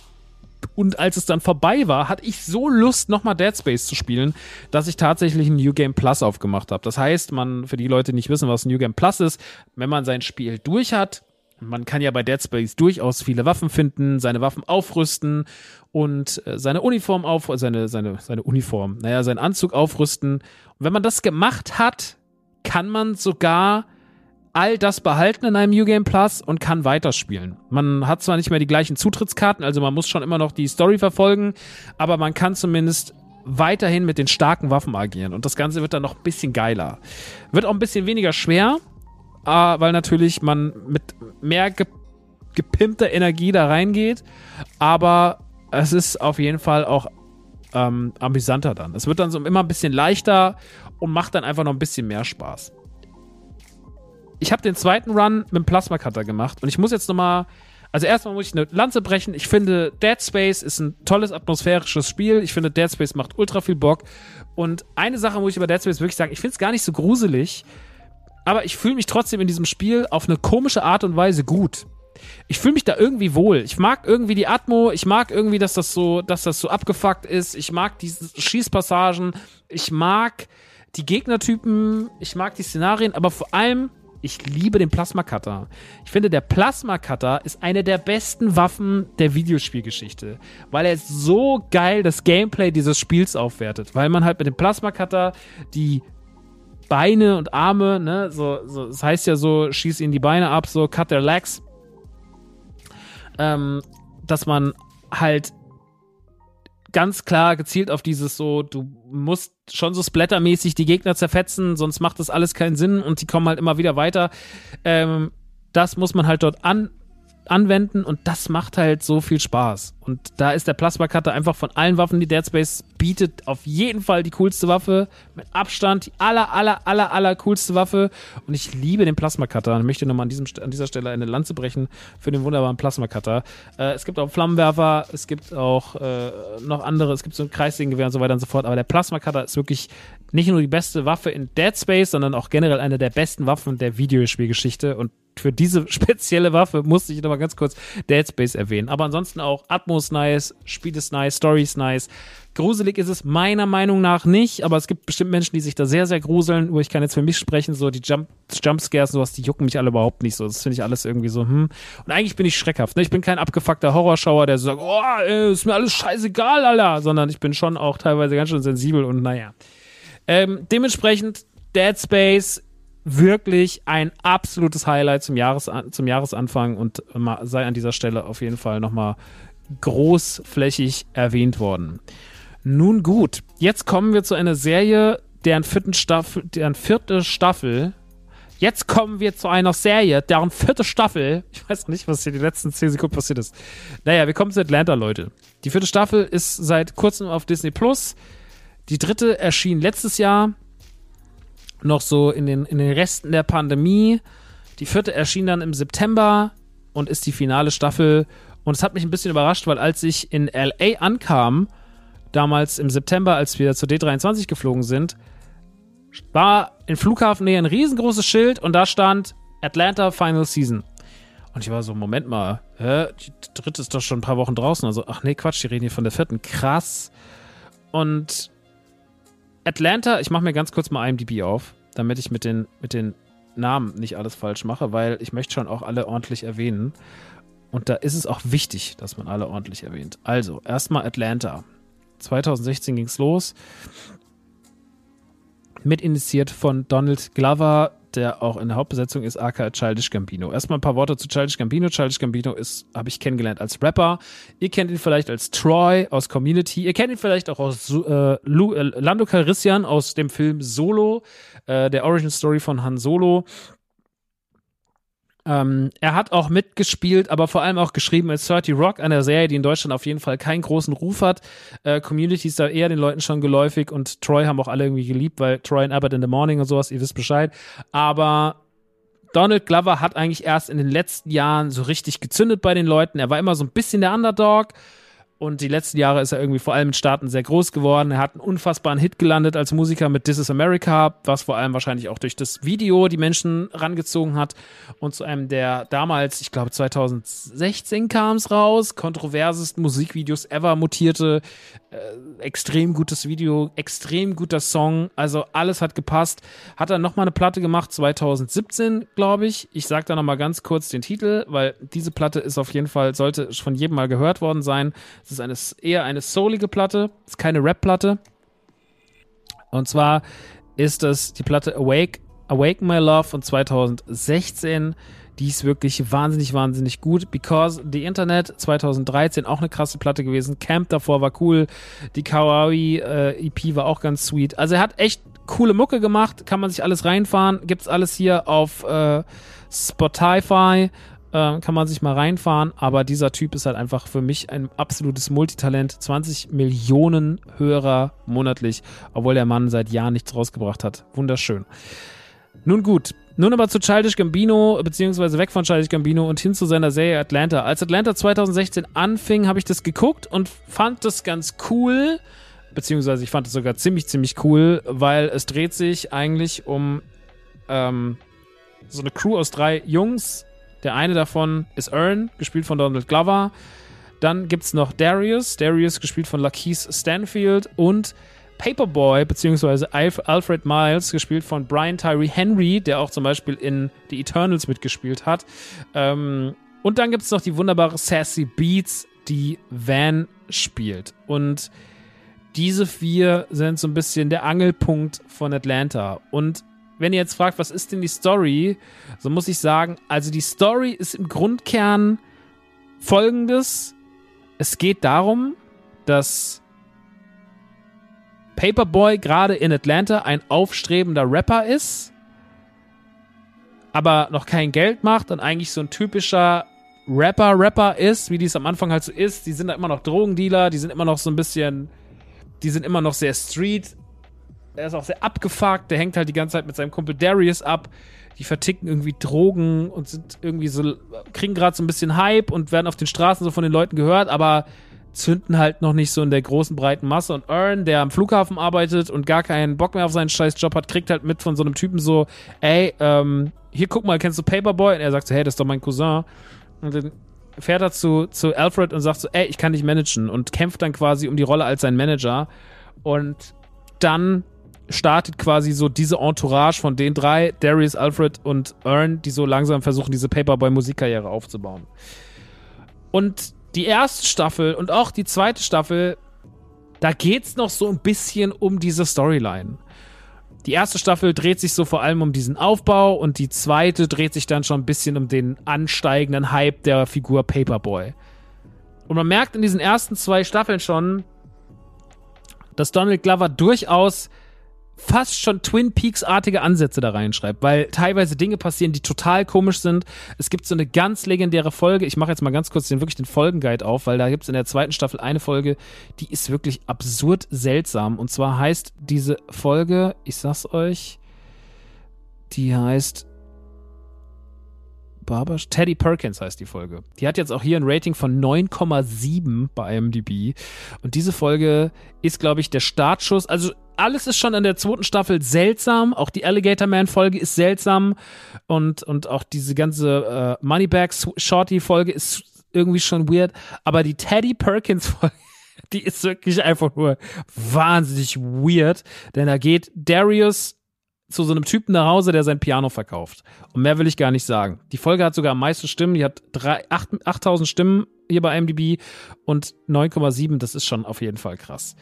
Und als es dann vorbei war, hatte ich so Lust, nochmal Dead Space zu spielen, dass ich tatsächlich ein New Game Plus aufgemacht habe. Das heißt, man, für die Leute, die nicht wissen, was ein New Game Plus ist, wenn man sein Spiel durch hat, Man kann ja bei Dead Space durchaus viele Waffen finden, seine Waffen aufrüsten und äh, seine Uniform auf, seine, seine, seine Uniform, naja, seinen Anzug aufrüsten. Und wenn man das gemacht hat, kann man sogar all das behalten in einem New Game Plus und kann weiterspielen. Man hat zwar nicht mehr die gleichen Zutrittskarten, also man muss schon immer noch die Story verfolgen, aber man kann zumindest weiterhin mit den starken Waffen agieren und das Ganze wird dann noch ein bisschen geiler. Wird auch ein bisschen weniger schwer, weil natürlich man mit mehr ge- gepimpter Energie da reingeht, aber es ist auf jeden Fall auch ähm, amüsanter dann. Es wird dann so immer ein bisschen leichter und macht dann einfach noch ein bisschen mehr Spaß. Ich habe den zweiten Run mit dem Plasma Cutter gemacht und ich muss jetzt nochmal, also erstmal muss ich eine Lanze brechen. Ich finde, Dead Space ist ein tolles atmosphärisches Spiel. Ich finde, Dead Space macht ultra viel Bock und eine Sache muss ich über Dead Space wirklich sagen, ich finde es gar nicht so gruselig, aber ich fühle mich trotzdem in diesem Spiel auf eine komische Art und Weise gut. Ich fühle mich da irgendwie wohl. Ich mag irgendwie die Atmo, ich mag irgendwie, dass das so, dass das so abgefuckt ist. Ich mag diese Schießpassagen, ich mag die Gegnertypen, ich mag die Szenarien, aber vor allem, ich liebe den Plasma Cutter. Ich finde, der Plasma Cutter ist eine der besten Waffen der Videospielgeschichte, weil er so geil das Gameplay dieses Spiels aufwertet, weil man halt mit dem Plasma Cutter die Beine und Arme, ne, so, so, das heißt ja so, schieß ihnen die Beine ab, so cut their legs, ähm, dass man halt ganz klar gezielt auf dieses so, du musst schon so splattermäßig die Gegner zerfetzen, sonst macht das alles keinen Sinn und die kommen halt immer wieder weiter. Ähm, das muss man halt dort an, anwenden und das macht halt so viel Spaß. Und da ist der Plasma Cutter einfach von allen Waffen, die Dead Space bietet, auf jeden Fall die coolste Waffe. Mit Abstand die aller, aller, aller, aller coolste Waffe. Und ich liebe den Plasma Cutter. Und möchte nochmal an, diesem, an dieser Stelle eine Lanze brechen für den wunderbaren Plasma Cutter. Äh, es gibt auch Flammenwerfer, es gibt auch äh, noch andere, es gibt so ein Kreissägengewehr und so weiter und so fort. Aber der Plasma Cutter ist wirklich nicht nur die beste Waffe in Dead Space, sondern auch generell eine der besten Waffen der Videospielgeschichte. Und für diese spezielle Waffe musste ich nochmal ganz kurz Dead Space erwähnen. Aber ansonsten auch Atmo ist nice, Spiel ist nice, Story ist nice. Gruselig ist es meiner Meinung nach nicht, aber es gibt bestimmt Menschen, die sich da sehr, sehr gruseln. Nur ich kann jetzt für mich sprechen, so die Jump, Jumpscares und sowas, die jucken mich alle überhaupt nicht so. Das finde ich alles irgendwie so, hm. Und eigentlich bin ich schreckhaft, ne? Ich bin kein abgefuckter Horrorschauer, der so sagt, oh, ey, ist mir alles scheißegal, Alter. Sondern ich bin schon auch teilweise ganz schön sensibel und naja. Ähm, dementsprechend Dead Space wirklich ein absolutes Highlight zum, Jahres, zum Jahresanfang und sei an dieser Stelle auf jeden Fall nochmal großflächig erwähnt worden. Nun gut, jetzt kommen wir zu einer Serie, deren, vierten Staffel, deren vierte Staffel, jetzt kommen wir zu einer Serie, deren vierte Staffel, ich weiß noch nicht, was hier die letzten zehn Sekunden passiert ist. Naja, wir kommen zu Atlanta, Leute. Die vierte Staffel ist seit kurzem auf Disney Plus. Die dritte erschien letztes Jahr, noch so in den, in den Resten der Pandemie. Die vierte erschien dann im September und ist die finale Staffel. Und es hat mich ein bisschen überrascht, weil als ich in L A ankam, damals im September, als wir zur D dreiundzwanzig geflogen sind, war in Flughafennähe ein riesengroßes Schild und da stand Atlanta Final Season. Und ich war so, Moment mal, hä? Die dritte ist doch schon ein paar Wochen draußen. Also, ach nee, Quatsch, die reden hier von der vierten. Krass. Und Atlanta, ich mache mir ganz kurz mal I M D B auf, damit ich mit den, mit den Namen nicht alles falsch mache, weil ich möchte schon auch alle ordentlich erwähnen. Und da ist es auch wichtig, dass man alle ordentlich erwähnt. Also, erstmal Atlanta. zwanzig sechzehn ging's los. Mitinitiiert von Donald Glover, der auch in der Hauptbesetzung ist, aka Childish Gambino. Erstmal ein paar Worte zu Childish Gambino. Childish Gambino ist, habe ich kennengelernt als Rapper. Ihr kennt ihn vielleicht als Troy aus Community. Ihr kennt ihn vielleicht auch aus äh, Lu, äh, Lando Calrissian aus dem Film Solo, äh, der Origin Story von Han Solo. Ähm, er hat auch mitgespielt, aber vor allem auch geschrieben als thirty Rock, einer Serie, die in Deutschland auf jeden Fall keinen großen Ruf hat. Äh, Community ist da eher den Leuten schon geläufig und Troy haben auch alle irgendwie geliebt, weil Troy and Abbott in the Morning und sowas, ihr wisst Bescheid. Aber Donald Glover hat eigentlich erst in den letzten Jahren so richtig gezündet bei den Leuten. Er war immer so ein bisschen der Underdog Und die letzten Jahre ist er irgendwie vor allem in Staaten sehr groß geworden. Er hat einen unfassbaren Hit gelandet als Musiker mit This Is America, was vor allem wahrscheinlich auch durch das Video die Menschen rangezogen hat. Und zu einem der damals, ich glaube zwanzig sechzehn kam es raus, kontroversesten Musikvideos ever mutierte, äh, extrem gutes Video, extrem guter Song. Also alles hat gepasst. Hat dann nochmal eine Platte gemacht, zwanzig siebzehn, glaube ich. Ich sage da nochmal ganz kurz den Titel, weil diese Platte ist auf jeden Fall, sollte von jedem mal gehört worden sein. Es ist eine, eher eine soulige Platte, ist keine Rap-Platte. Und zwar ist das die Platte Awake, Awaken My Love von zwanzig sechzehn. Die ist wirklich wahnsinnig, wahnsinnig gut. Because the Internet zwanzig dreizehn, auch eine krasse Platte gewesen. Camp davor war cool. Die Kawaii äh, E P war auch ganz sweet. Also er hat echt coole Mucke gemacht. Kann man sich alles reinfahren. Gibt's alles hier auf äh, Spotify. Äh, kann man sich mal reinfahren, aber dieser Typ ist halt einfach für mich ein absolutes Multitalent. zwanzig Millionen Hörer monatlich, obwohl der Mann seit Jahren nichts rausgebracht hat. Wunderschön. Nun gut, nun aber zu Childish Gambino, beziehungsweise weg von Childish Gambino und hin zu seiner Serie Atlanta. Als Atlanta zwanzig sechzehn anfing, habe ich das geguckt und fand das ganz cool, beziehungsweise ich fand es sogar ziemlich, ziemlich cool, weil es dreht sich eigentlich um ähm, so eine Crew aus drei Jungs. Der eine davon ist Earn, gespielt von Donald Glover. Dann gibt's noch Darius, Darius gespielt von Lakeith Stanfield und Paperboy, beziehungsweise Alf- Alfred Miles, gespielt von Brian Tyree Henry, der auch zum Beispiel in The Eternals mitgespielt hat. Ähm, und dann gibt's noch die wunderbare Sassy Beats, die Van spielt. Und diese vier sind so ein bisschen der Angelpunkt von Atlanta. Und wenn ihr jetzt fragt, was ist denn die Story, so muss ich sagen, also die Story ist im Grundkern folgendes. Es geht darum, dass Paperboy gerade in Atlanta ein aufstrebender Rapper ist, aber noch kein Geld macht und eigentlich so ein typischer Rapper-Rapper ist, wie die es am Anfang halt so ist. Die sind da immer noch Drogendealer, die sind immer noch so ein bisschen, die sind immer noch sehr Street. Er ist auch sehr abgefuckt, der hängt halt die ganze Zeit mit seinem Kumpel Darius ab. Die verticken irgendwie Drogen und sind irgendwie so, kriegen gerade so ein bisschen Hype und werden auf den Straßen so von den Leuten gehört, aber zünden halt noch nicht so in der großen, breiten Masse. Und Earn, der am Flughafen arbeitet und gar keinen Bock mehr auf seinen scheiß Job hat, kriegt halt mit von so einem Typen so, ey, ähm, hier guck mal, kennst du Paperboy? Und er sagt so, hey, das ist doch mein Cousin. Und dann fährt er zu, zu Alfred und sagt so, ey, ich kann dich managen und kämpft dann quasi um die Rolle als sein Manager. Und dann startet quasi so diese Entourage von den drei, Darius, Alfred und Earn, die so langsam versuchen, diese Paperboy-Musikkarriere aufzubauen. Und die erste Staffel und auch die zweite Staffel, da geht's noch so ein bisschen um diese Storyline. Die erste Staffel dreht sich so vor allem um diesen Aufbau und die zweite dreht sich dann schon ein bisschen um den ansteigenden Hype der Figur Paperboy. Und man merkt in diesen ersten zwei Staffeln schon, dass Donald Glover durchaus fast schon Twin Peaks-artige Ansätze da reinschreibt, weil teilweise Dinge passieren, die total komisch sind. Es gibt so eine ganz legendäre Folge, ich mache jetzt mal ganz kurz den wirklich den Folgenguide auf, weil da gibt es in der zweiten Staffel eine Folge, die ist wirklich absurd seltsam. Und zwar heißt diese Folge, ich sag's euch, die heißt Barbara, Teddy Perkins heißt die Folge. Die hat jetzt auch hier ein Rating von neun Komma sieben bei I M D B. Und diese Folge ist, glaube ich, der Startschuss. Also alles ist schon in der zweiten Staffel seltsam. Auch die Alligator Man-Folge ist seltsam. Und, und auch diese ganze äh, Moneybag-Shorty-Folge ist irgendwie schon weird. Aber die Teddy Perkins-Folge, die ist wirklich einfach nur wahnsinnig weird. Denn da geht Darius zu so einem Typen nach Hause, der sein Piano verkauft. Und mehr will ich gar nicht sagen. Die Folge hat sogar am meisten Stimmen. Die hat achttausend Stimmen hier bei I M D B und neun Komma sieben. Das ist schon auf jeden Fall krass.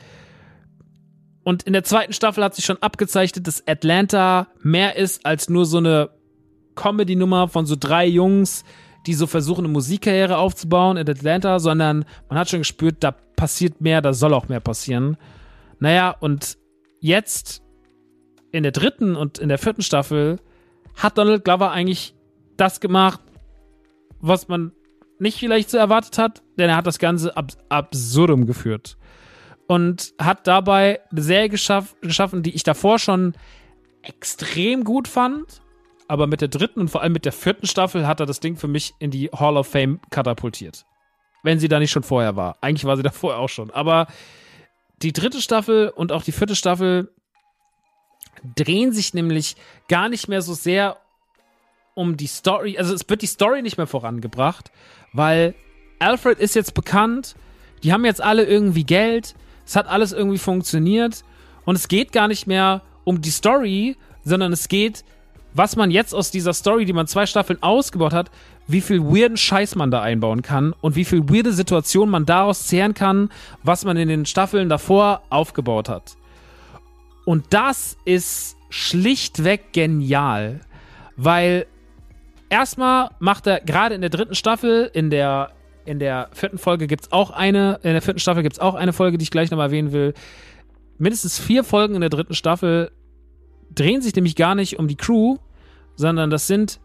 Und in der zweiten Staffel hat sich schon abgezeichnet, dass Atlanta mehr ist als nur so eine Comedy-Nummer von so drei Jungs, die so versuchen, eine Musikkarriere aufzubauen in Atlanta, sondern man hat schon gespürt, da passiert mehr, da soll auch mehr passieren. Naja, und jetzt in der dritten und in der vierten Staffel hat Donald Glover eigentlich das gemacht, was man nicht vielleicht so erwartet hat, denn er hat das Ganze ab- absurdum geführt. Und hat dabei eine Serie geschaff- geschaffen, die ich davor schon extrem gut fand. Aber mit der dritten und vor allem mit der vierten Staffel hat er das Ding für mich in die Hall of Fame katapultiert. wenn sie da nicht schon vorher war. Eigentlich war sie da vorher auch schon. Aber die dritte Staffel und auch die vierte Staffel drehen sich nämlich gar nicht mehr so sehr um die Story. Also es wird die Story nicht mehr vorangebracht, weil Alfred ist jetzt bekannt, die haben jetzt alle irgendwie Geld, es hat alles irgendwie funktioniert und es geht gar nicht mehr um die Story, sondern es geht, was man jetzt aus dieser Story, die man zwei Staffeln ausgebaut hat, wie viel weirden Scheiß man da einbauen kann und wie viel weirde Situationen man daraus zehren kann, was man in den Staffeln davor aufgebaut hat. Und das ist schlichtweg genial, weil erstmal macht er gerade in der dritten Staffel, in der in der vierten Folge gibt's auch eine, in der vierten Staffel gibt's auch eine Folge, die ich gleich nochmal erwähnen will. Mindestens vier Folgen in der dritten Staffel drehen sich nämlich gar nicht um die Crew, sondern das sind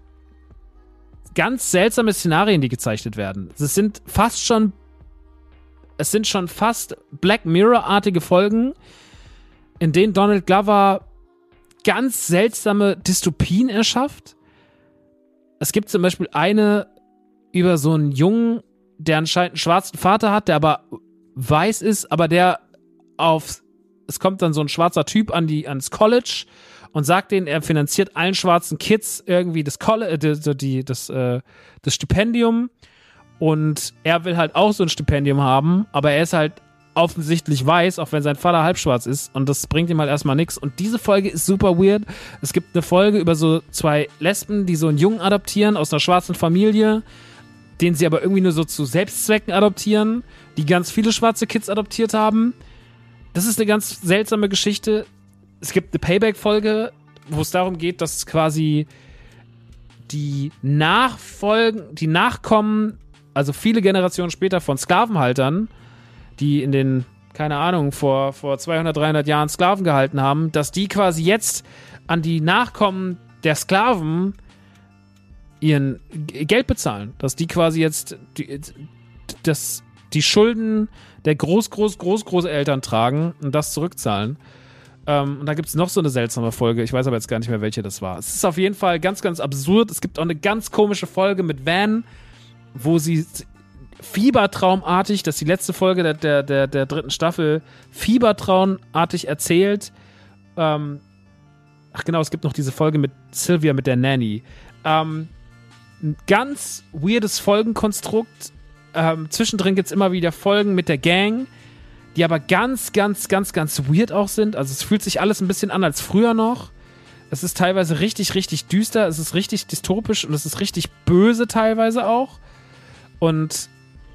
ganz seltsame Szenarien, die gezeichnet werden. Es sind fast schon, es sind schon fast Black Mirror-artige Folgen, in denen Donald Glover ganz seltsame Dystopien erschafft. Es gibt zum Beispiel eine über so einen Jungen, der anscheinend einen schwarzen Vater hat, der aber weiß ist, aber der auf, es kommt dann so ein schwarzer Typ an die, ans College und sagt denen, er finanziert allen schwarzen Kids irgendwie das College, die, die, das, äh, das Stipendium und er will halt auch so ein Stipendium haben, aber er ist halt offensichtlich weiß, auch wenn sein Vater halbschwarz ist und das bringt ihm halt erstmal nichts. Und diese Folge ist super weird. Es gibt eine Folge über so zwei Lesben, die so einen Jungen adoptieren aus einer schwarzen Familie, den sie aber irgendwie nur so zu Selbstzwecken adoptieren, die ganz viele schwarze Kids adoptiert haben. Das ist eine ganz seltsame Geschichte. Es gibt eine Payback-Folge, wo es darum geht, dass quasi die Nachfolgen, die Nachkommen, also viele Generationen später von Sklavenhaltern, die in den, keine Ahnung, vor, vor zweihundert, dreihundert Jahren Sklaven gehalten haben, dass die quasi jetzt an die Nachkommen der Sklaven ihren Geld bezahlen. Dass die quasi jetzt die, das, die Schulden der Groß-, Groß-, Groß-Großeltern tragen und das zurückzahlen. Ähm, und da gibt es noch so eine seltsame Folge. Ich weiß aber jetzt gar nicht mehr, welche das war. Es ist auf jeden Fall ganz, ganz absurd. Es gibt auch eine ganz komische Folge mit Van, wo sie fiebertraumartig, das ist die letzte Folge der, der, der, der dritten Staffel, fiebertraumartig erzählt. Ähm, ach genau, es gibt noch diese Folge mit Sylvia, mit der Nanny. Ähm, ein ganz weirdes Folgenkonstrukt. Ähm, zwischendrin gibt es immer wieder Folgen mit der Gang, die aber ganz, ganz, ganz, ganz weird auch sind. Also es fühlt sich alles ein bisschen an als früher noch. Es ist teilweise richtig, richtig düster. Es ist richtig dystopisch und es ist richtig böse teilweise auch. Und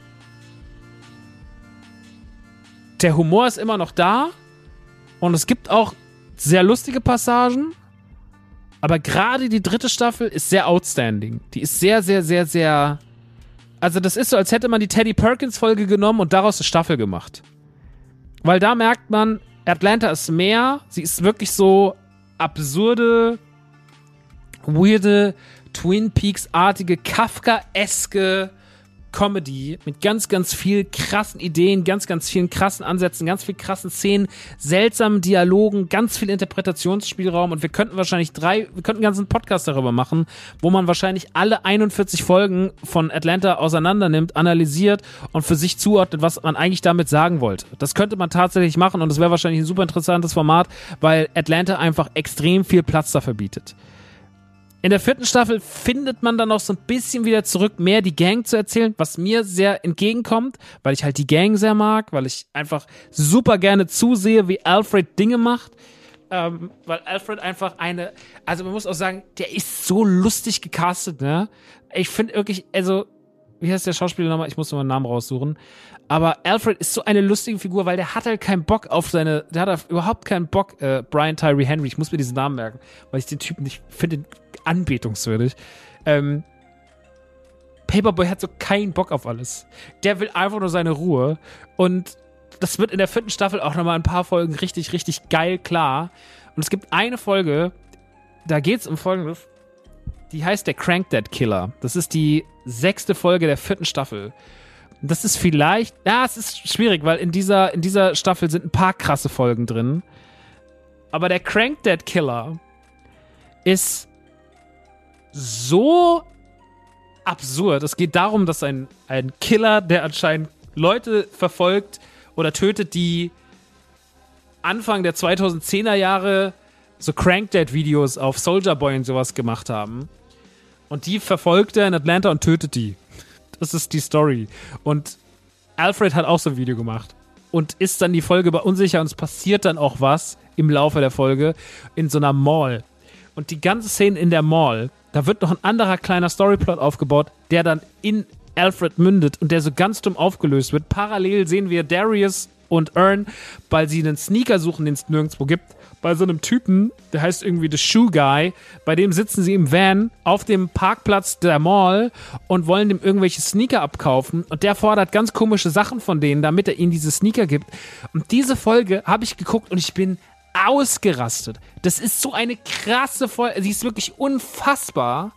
der Humor ist immer noch da und es gibt auch sehr lustige Passagen, aber gerade die dritte Staffel ist sehr outstanding. Die ist sehr, sehr, sehr, sehr... Also das ist so, als hätte man die Teddy Perkins-Folge genommen und daraus eine Staffel gemacht. Weil da merkt man, Atlanta ist mehr, sie ist wirklich so absurde, weirde, Twin Peaks-artige, Kafka-eske Comedy mit ganz, ganz viel krassen Ideen, ganz, ganz vielen krassen Ansätzen, ganz viel krassen Szenen, seltsamen Dialogen, ganz viel Interpretationsspielraum und wir könnten wahrscheinlich drei, wir könnten einen ganzen Podcast darüber machen, wo man wahrscheinlich alle einundvierzig Folgen von Atlanta auseinander nimmt, analysiert und für sich zuordnet, was man eigentlich damit sagen wollte. Das könnte man tatsächlich machen und das wäre wahrscheinlich ein super interessantes Format, weil Atlanta einfach extrem viel Platz dafür bietet. In der vierten Staffel findet man dann noch so ein bisschen wieder zurück, mehr die Gang zu erzählen, was mir sehr entgegenkommt, weil ich halt die Gang sehr mag, weil ich einfach super gerne zusehe, wie Alfred Dinge macht, ähm, weil Alfred einfach eine, also man muss auch sagen, der ist so lustig gecastet, ne? Ich finde wirklich, also, wie heißt der Schauspieler nochmal? Ich muss nochmal einen Namen raussuchen. Aber Alfred ist so eine lustige Figur, weil der hat halt keinen Bock auf seine, der hat auf überhaupt keinen Bock, äh, Brian Tyree Henry, ich muss mir diesen Namen merken, weil ich den Typen nicht finde, anbetungswürdig. Ähm, Paperboy hat so keinen Bock auf alles. Der will einfach nur seine Ruhe. Und das wird in der vierten Staffel auch nochmal ein paar Folgen richtig, richtig geil klar. Und es gibt eine Folge, da geht's um Folgendes, die heißt der Crank That Killer. Das ist die sechste Folge der vierten Staffel. Das ist vielleicht, ja, es ist schwierig, weil in dieser, in dieser Staffel sind ein paar krasse Folgen drin. Aber der Crank That Killer ist so absurd. Es geht darum, dass ein, ein Killer, der anscheinend Leute verfolgt oder tötet, die Anfang der zweitausendzehner Jahre so Crank-Dad-Videos auf Soulja Boy und sowas gemacht haben. Und die verfolgt er in Atlanta und tötet die. Das ist die Story. Und Alfred hat auch so ein Video gemacht. Und ist dann die Folge über unsicher und es passiert dann auch was im Laufe der Folge in so einer Mall. Und die ganze Szene in der Mall, da wird noch ein anderer kleiner Storyplot aufgebaut, der dann in Alfred mündet und der so ganz dumm aufgelöst wird. Parallel sehen wir Darius und Earn, weil sie einen Sneaker suchen, den es nirgendwo gibt, bei so einem Typen, der heißt irgendwie The Shoe Guy, bei dem sitzen sie im Van auf dem Parkplatz der Mall und wollen dem irgendwelche Sneaker abkaufen und der fordert ganz komische Sachen von denen, damit er ihnen diese Sneaker gibt. Und diese Folge habe ich geguckt und ich bin ausgerastet. Das ist so eine krasse Folge, sie ist wirklich unfassbar.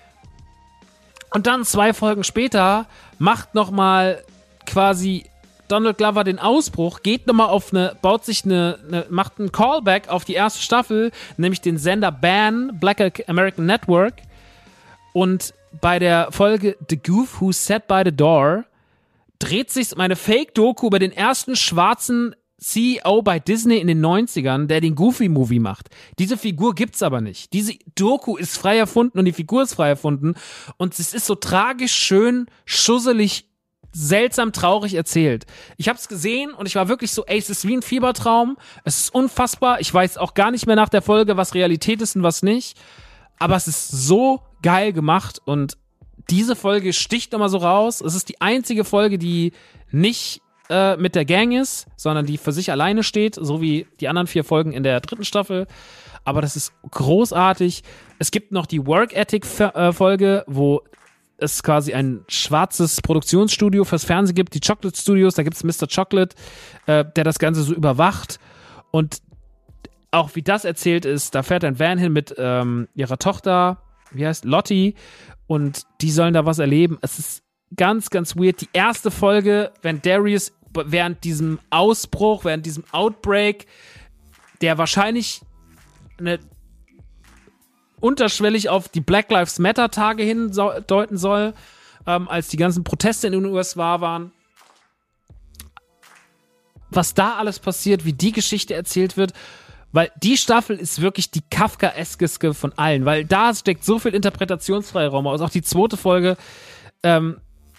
Und dann zwei Folgen später macht nochmal quasi Donald Glover den Ausbruch, geht nochmal auf eine, baut sich eine, eine, macht einen Callback auf die erste Staffel, nämlich den Sender B A N, Black American Network. Und bei der Folge The Goof Who Sat by the Door dreht sich um eine Fake-Doku über den ersten schwarzen C E O bei Disney in den neunzigern, der den Goofy-Movie macht. Diese Figur gibt's aber nicht. Diese Doku ist frei erfunden und die Figur ist frei erfunden. Und es ist so tragisch, schön, schusselig, seltsam traurig erzählt. Ich habe es gesehen und ich war wirklich so, ey, es ist wie ein Fiebertraum. Es ist unfassbar. Ich weiß auch gar nicht mehr nach der Folge, was Realität ist und was nicht. Aber es ist so geil gemacht und diese Folge sticht nochmal so raus. Es ist die einzige Folge, die nicht äh, mit der Gang ist, sondern die für sich alleine steht, so wie die anderen vier Folgen in der dritten Staffel. Aber das ist großartig. Es gibt noch die Work Ethic-Folge, wo es quasi ein schwarzes Produktionsstudio fürs Fernsehen gibt, die Chocolate Studios, da gibt es Mister Chocolate, äh, der das Ganze so überwacht und auch wie das erzählt ist, da fährt ein Van hin mit ähm, ihrer Tochter, wie heißt, Lottie, und die sollen da was erleben. Es ist ganz, ganz weird. Die erste Folge, wenn Darius während diesem Ausbruch, während diesem Outbreak, der wahrscheinlich eine unterschwellig auf die Black Lives Matter Tage hindeuten soll, ähm, als die ganzen Proteste in den U S A waren. Was da alles passiert, wie die Geschichte erzählt wird, weil die Staffel ist wirklich die Kafkaeske von allen, weil da steckt so viel Interpretationsfreiraum aus. Auch die zweite Folge, ähm,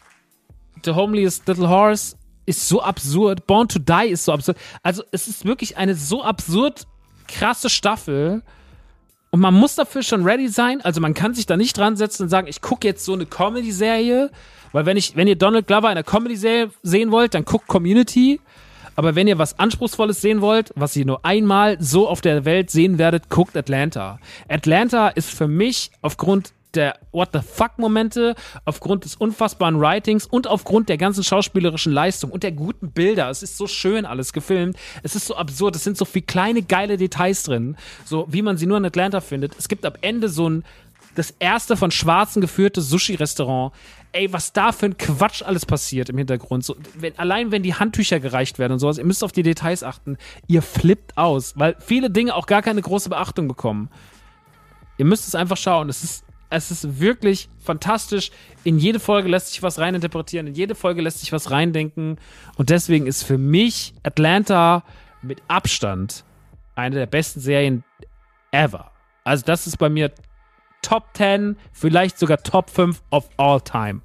The Homeliest Little Horse, ist so absurd. Born to Die ist so absurd. Also es ist wirklich eine so absurd krasse Staffel. Und man muss dafür schon ready sein. Also man kann sich da nicht dran setzen und sagen, ich gucke jetzt so eine Comedy-Serie. Weil wenn ich, wenn ihr Donald Glover in einer Comedy-Serie sehen wollt, dann guckt Community. Aber wenn ihr was Anspruchsvolles sehen wollt, was ihr nur einmal so auf der Welt sehen werdet, guckt Atlanta. Atlanta ist für mich aufgrund der What-the-fuck-Momente, aufgrund des unfassbaren Writings und aufgrund der ganzen schauspielerischen Leistung und der guten Bilder. Es ist so schön alles gefilmt. Es ist so absurd. Es sind so viele kleine, geile Details drin, so wie man sie nur in Atlanta findet. Es gibt am Ende so ein, das erste von Schwarzen geführte Sushi-Restaurant. Ey, was da für ein Quatsch alles passiert im Hintergrund. So, wenn, allein wenn die Handtücher gereicht werden und sowas, ihr müsst auf die Details achten. Ihr flippt aus, weil viele Dinge auch gar keine große Beachtung bekommen. Ihr müsst es einfach schauen. Es ist Es ist wirklich fantastisch. In jede Folge lässt sich was reininterpretieren. In jede Folge lässt sich was reindenken. Und deswegen ist für mich Atlanta mit Abstand eine der besten Serien ever. Also das ist bei mir Top zehn, vielleicht sogar Top fünf of all time.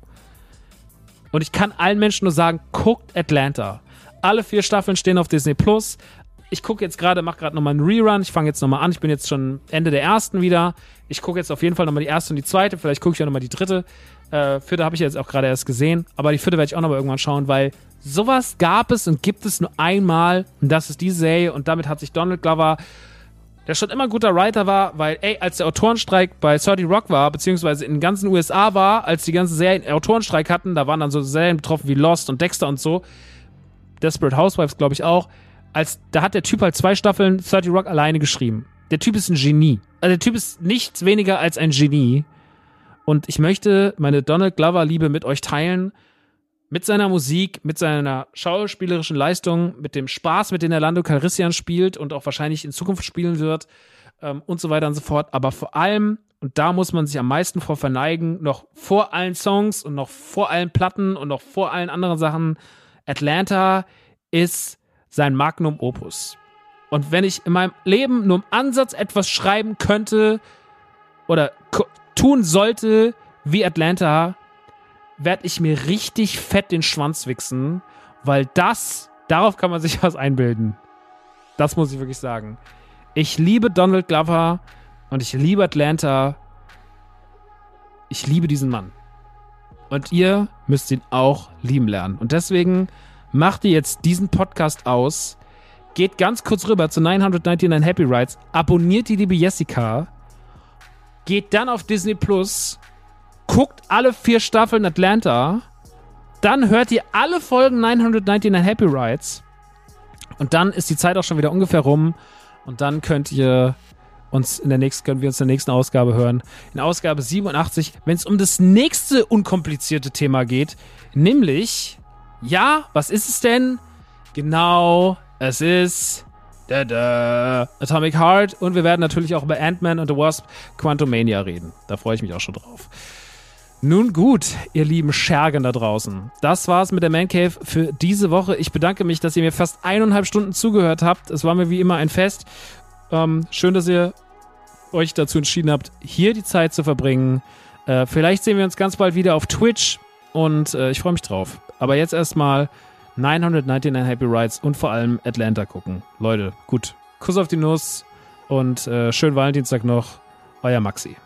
Und ich kann allen Menschen nur sagen, guckt Atlanta. Alle vier Staffeln stehen auf Disney Plus. Ich gucke jetzt gerade, mache gerade nochmal einen Rerun. Ich fange jetzt nochmal an. Ich bin jetzt schon Ende der ersten wieder. Ich gucke jetzt auf jeden Fall nochmal die erste und die zweite. Vielleicht gucke ich auch nochmal die dritte. Äh, vierte habe ich jetzt auch gerade erst gesehen. Aber die vierte werde ich auch nochmal irgendwann schauen, weil sowas gab es und gibt es nur einmal. Und das ist die Serie. Und damit hat sich Donald Glover, der schon immer ein guter Writer war, weil, ey, als der Autorenstreik bei thirty Rock war, beziehungsweise in den ganzen U S A war, als die ganzen Serien Autorenstreik hatten, da waren dann so Serien betroffen wie Lost und Dexter und so. Desperate Housewives, glaube ich, auch. Als, da hat der Typ halt zwei Staffeln thirty Rock alleine geschrieben. Der Typ ist ein Genie. Also der Typ ist nichts weniger als ein Genie. Und ich möchte meine Donald Glover-Liebe mit euch teilen. Mit seiner Musik, mit seiner schauspielerischen Leistung, mit dem Spaß, mit dem er Lando Calrissian spielt und auch wahrscheinlich in Zukunft spielen wird ähm, und so weiter und so fort. Aber vor allem und da muss man sich am meisten vor verneigen, noch vor allen Songs und noch vor allen Platten und noch vor allen anderen Sachen. Atlanta ist sein Magnum Opus. Und wenn ich in meinem Leben nur im Ansatz etwas schreiben könnte oder ko- tun sollte wie Atlanta, werde ich mir richtig fett den Schwanz wichsen, weil das, darauf kann man sich was einbilden. Das muss ich wirklich sagen. Ich liebe Donald Glover und ich liebe Atlanta. Ich liebe diesen Mann. Und ihr müsst ihn auch lieben lernen. Und deswegen macht ihr jetzt diesen Podcast aus, geht ganz kurz rüber zu neunhundertneunundneunzig Happy Rides, abonniert die liebe Jessica, geht dann auf Disney Plus, guckt alle vier Staffeln Atlanta, dann hört ihr alle Folgen neunhundertneunundneunzig Happy Rides und dann ist die Zeit auch schon wieder ungefähr rum und dann könnt ihr uns in der nächsten, können wir uns in der nächsten Ausgabe hören. In Ausgabe siebenundachtzig, wenn es um das nächste unkomplizierte Thema geht, nämlich, ja, was ist es denn? Genau, es ist da, da, Atomic Heart und wir werden natürlich auch über Ant-Man and the Wasp Quantumania reden. Da freue ich mich auch schon drauf. Nun gut, ihr lieben Schergen da draußen. Das war's mit der Man Cave für diese Woche. Ich bedanke mich, dass ihr mir fast eineinhalb Stunden zugehört habt. Es war mir wie immer ein Fest. Ähm, schön, dass ihr euch dazu entschieden habt, hier die Zeit zu verbringen. Äh, vielleicht sehen wir uns ganz bald wieder auf Twitch und äh, ich freue mich drauf. Aber jetzt erstmal neunhundertneunundneunzig Happy Rides und vor allem Atlanta gucken. Leute, gut. Kuss auf die Nuss und äh, schönen Valentinstag noch. Euer Maxi.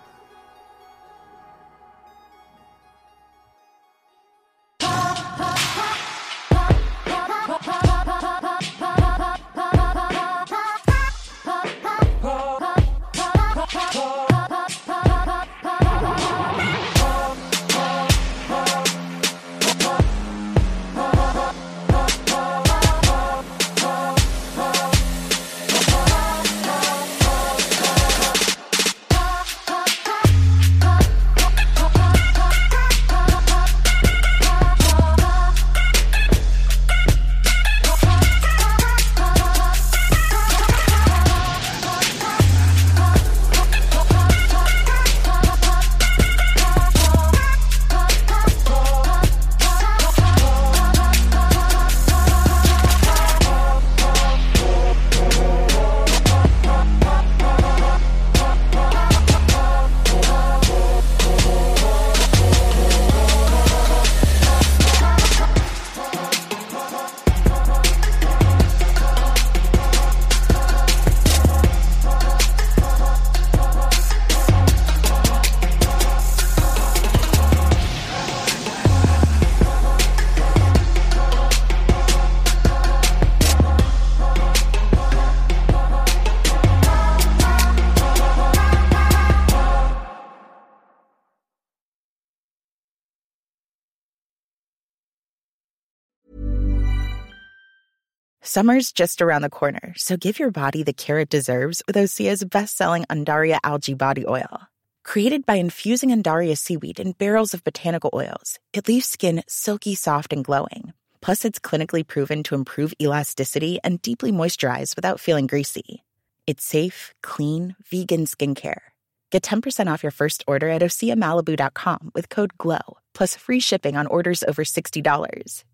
Summer's just around the corner, so give your body the care it deserves with Osea's best-selling Undaria Algae Body Oil. Created by infusing Undaria seaweed in barrels of botanical oils, it leaves skin silky soft and glowing. Plus, it's clinically proven to improve elasticity and deeply moisturize without feeling greasy. It's safe, clean, vegan skincare. Get ten percent off your first order at osea malibu dot com with code GLOW, plus free shipping on orders over sixty dollars.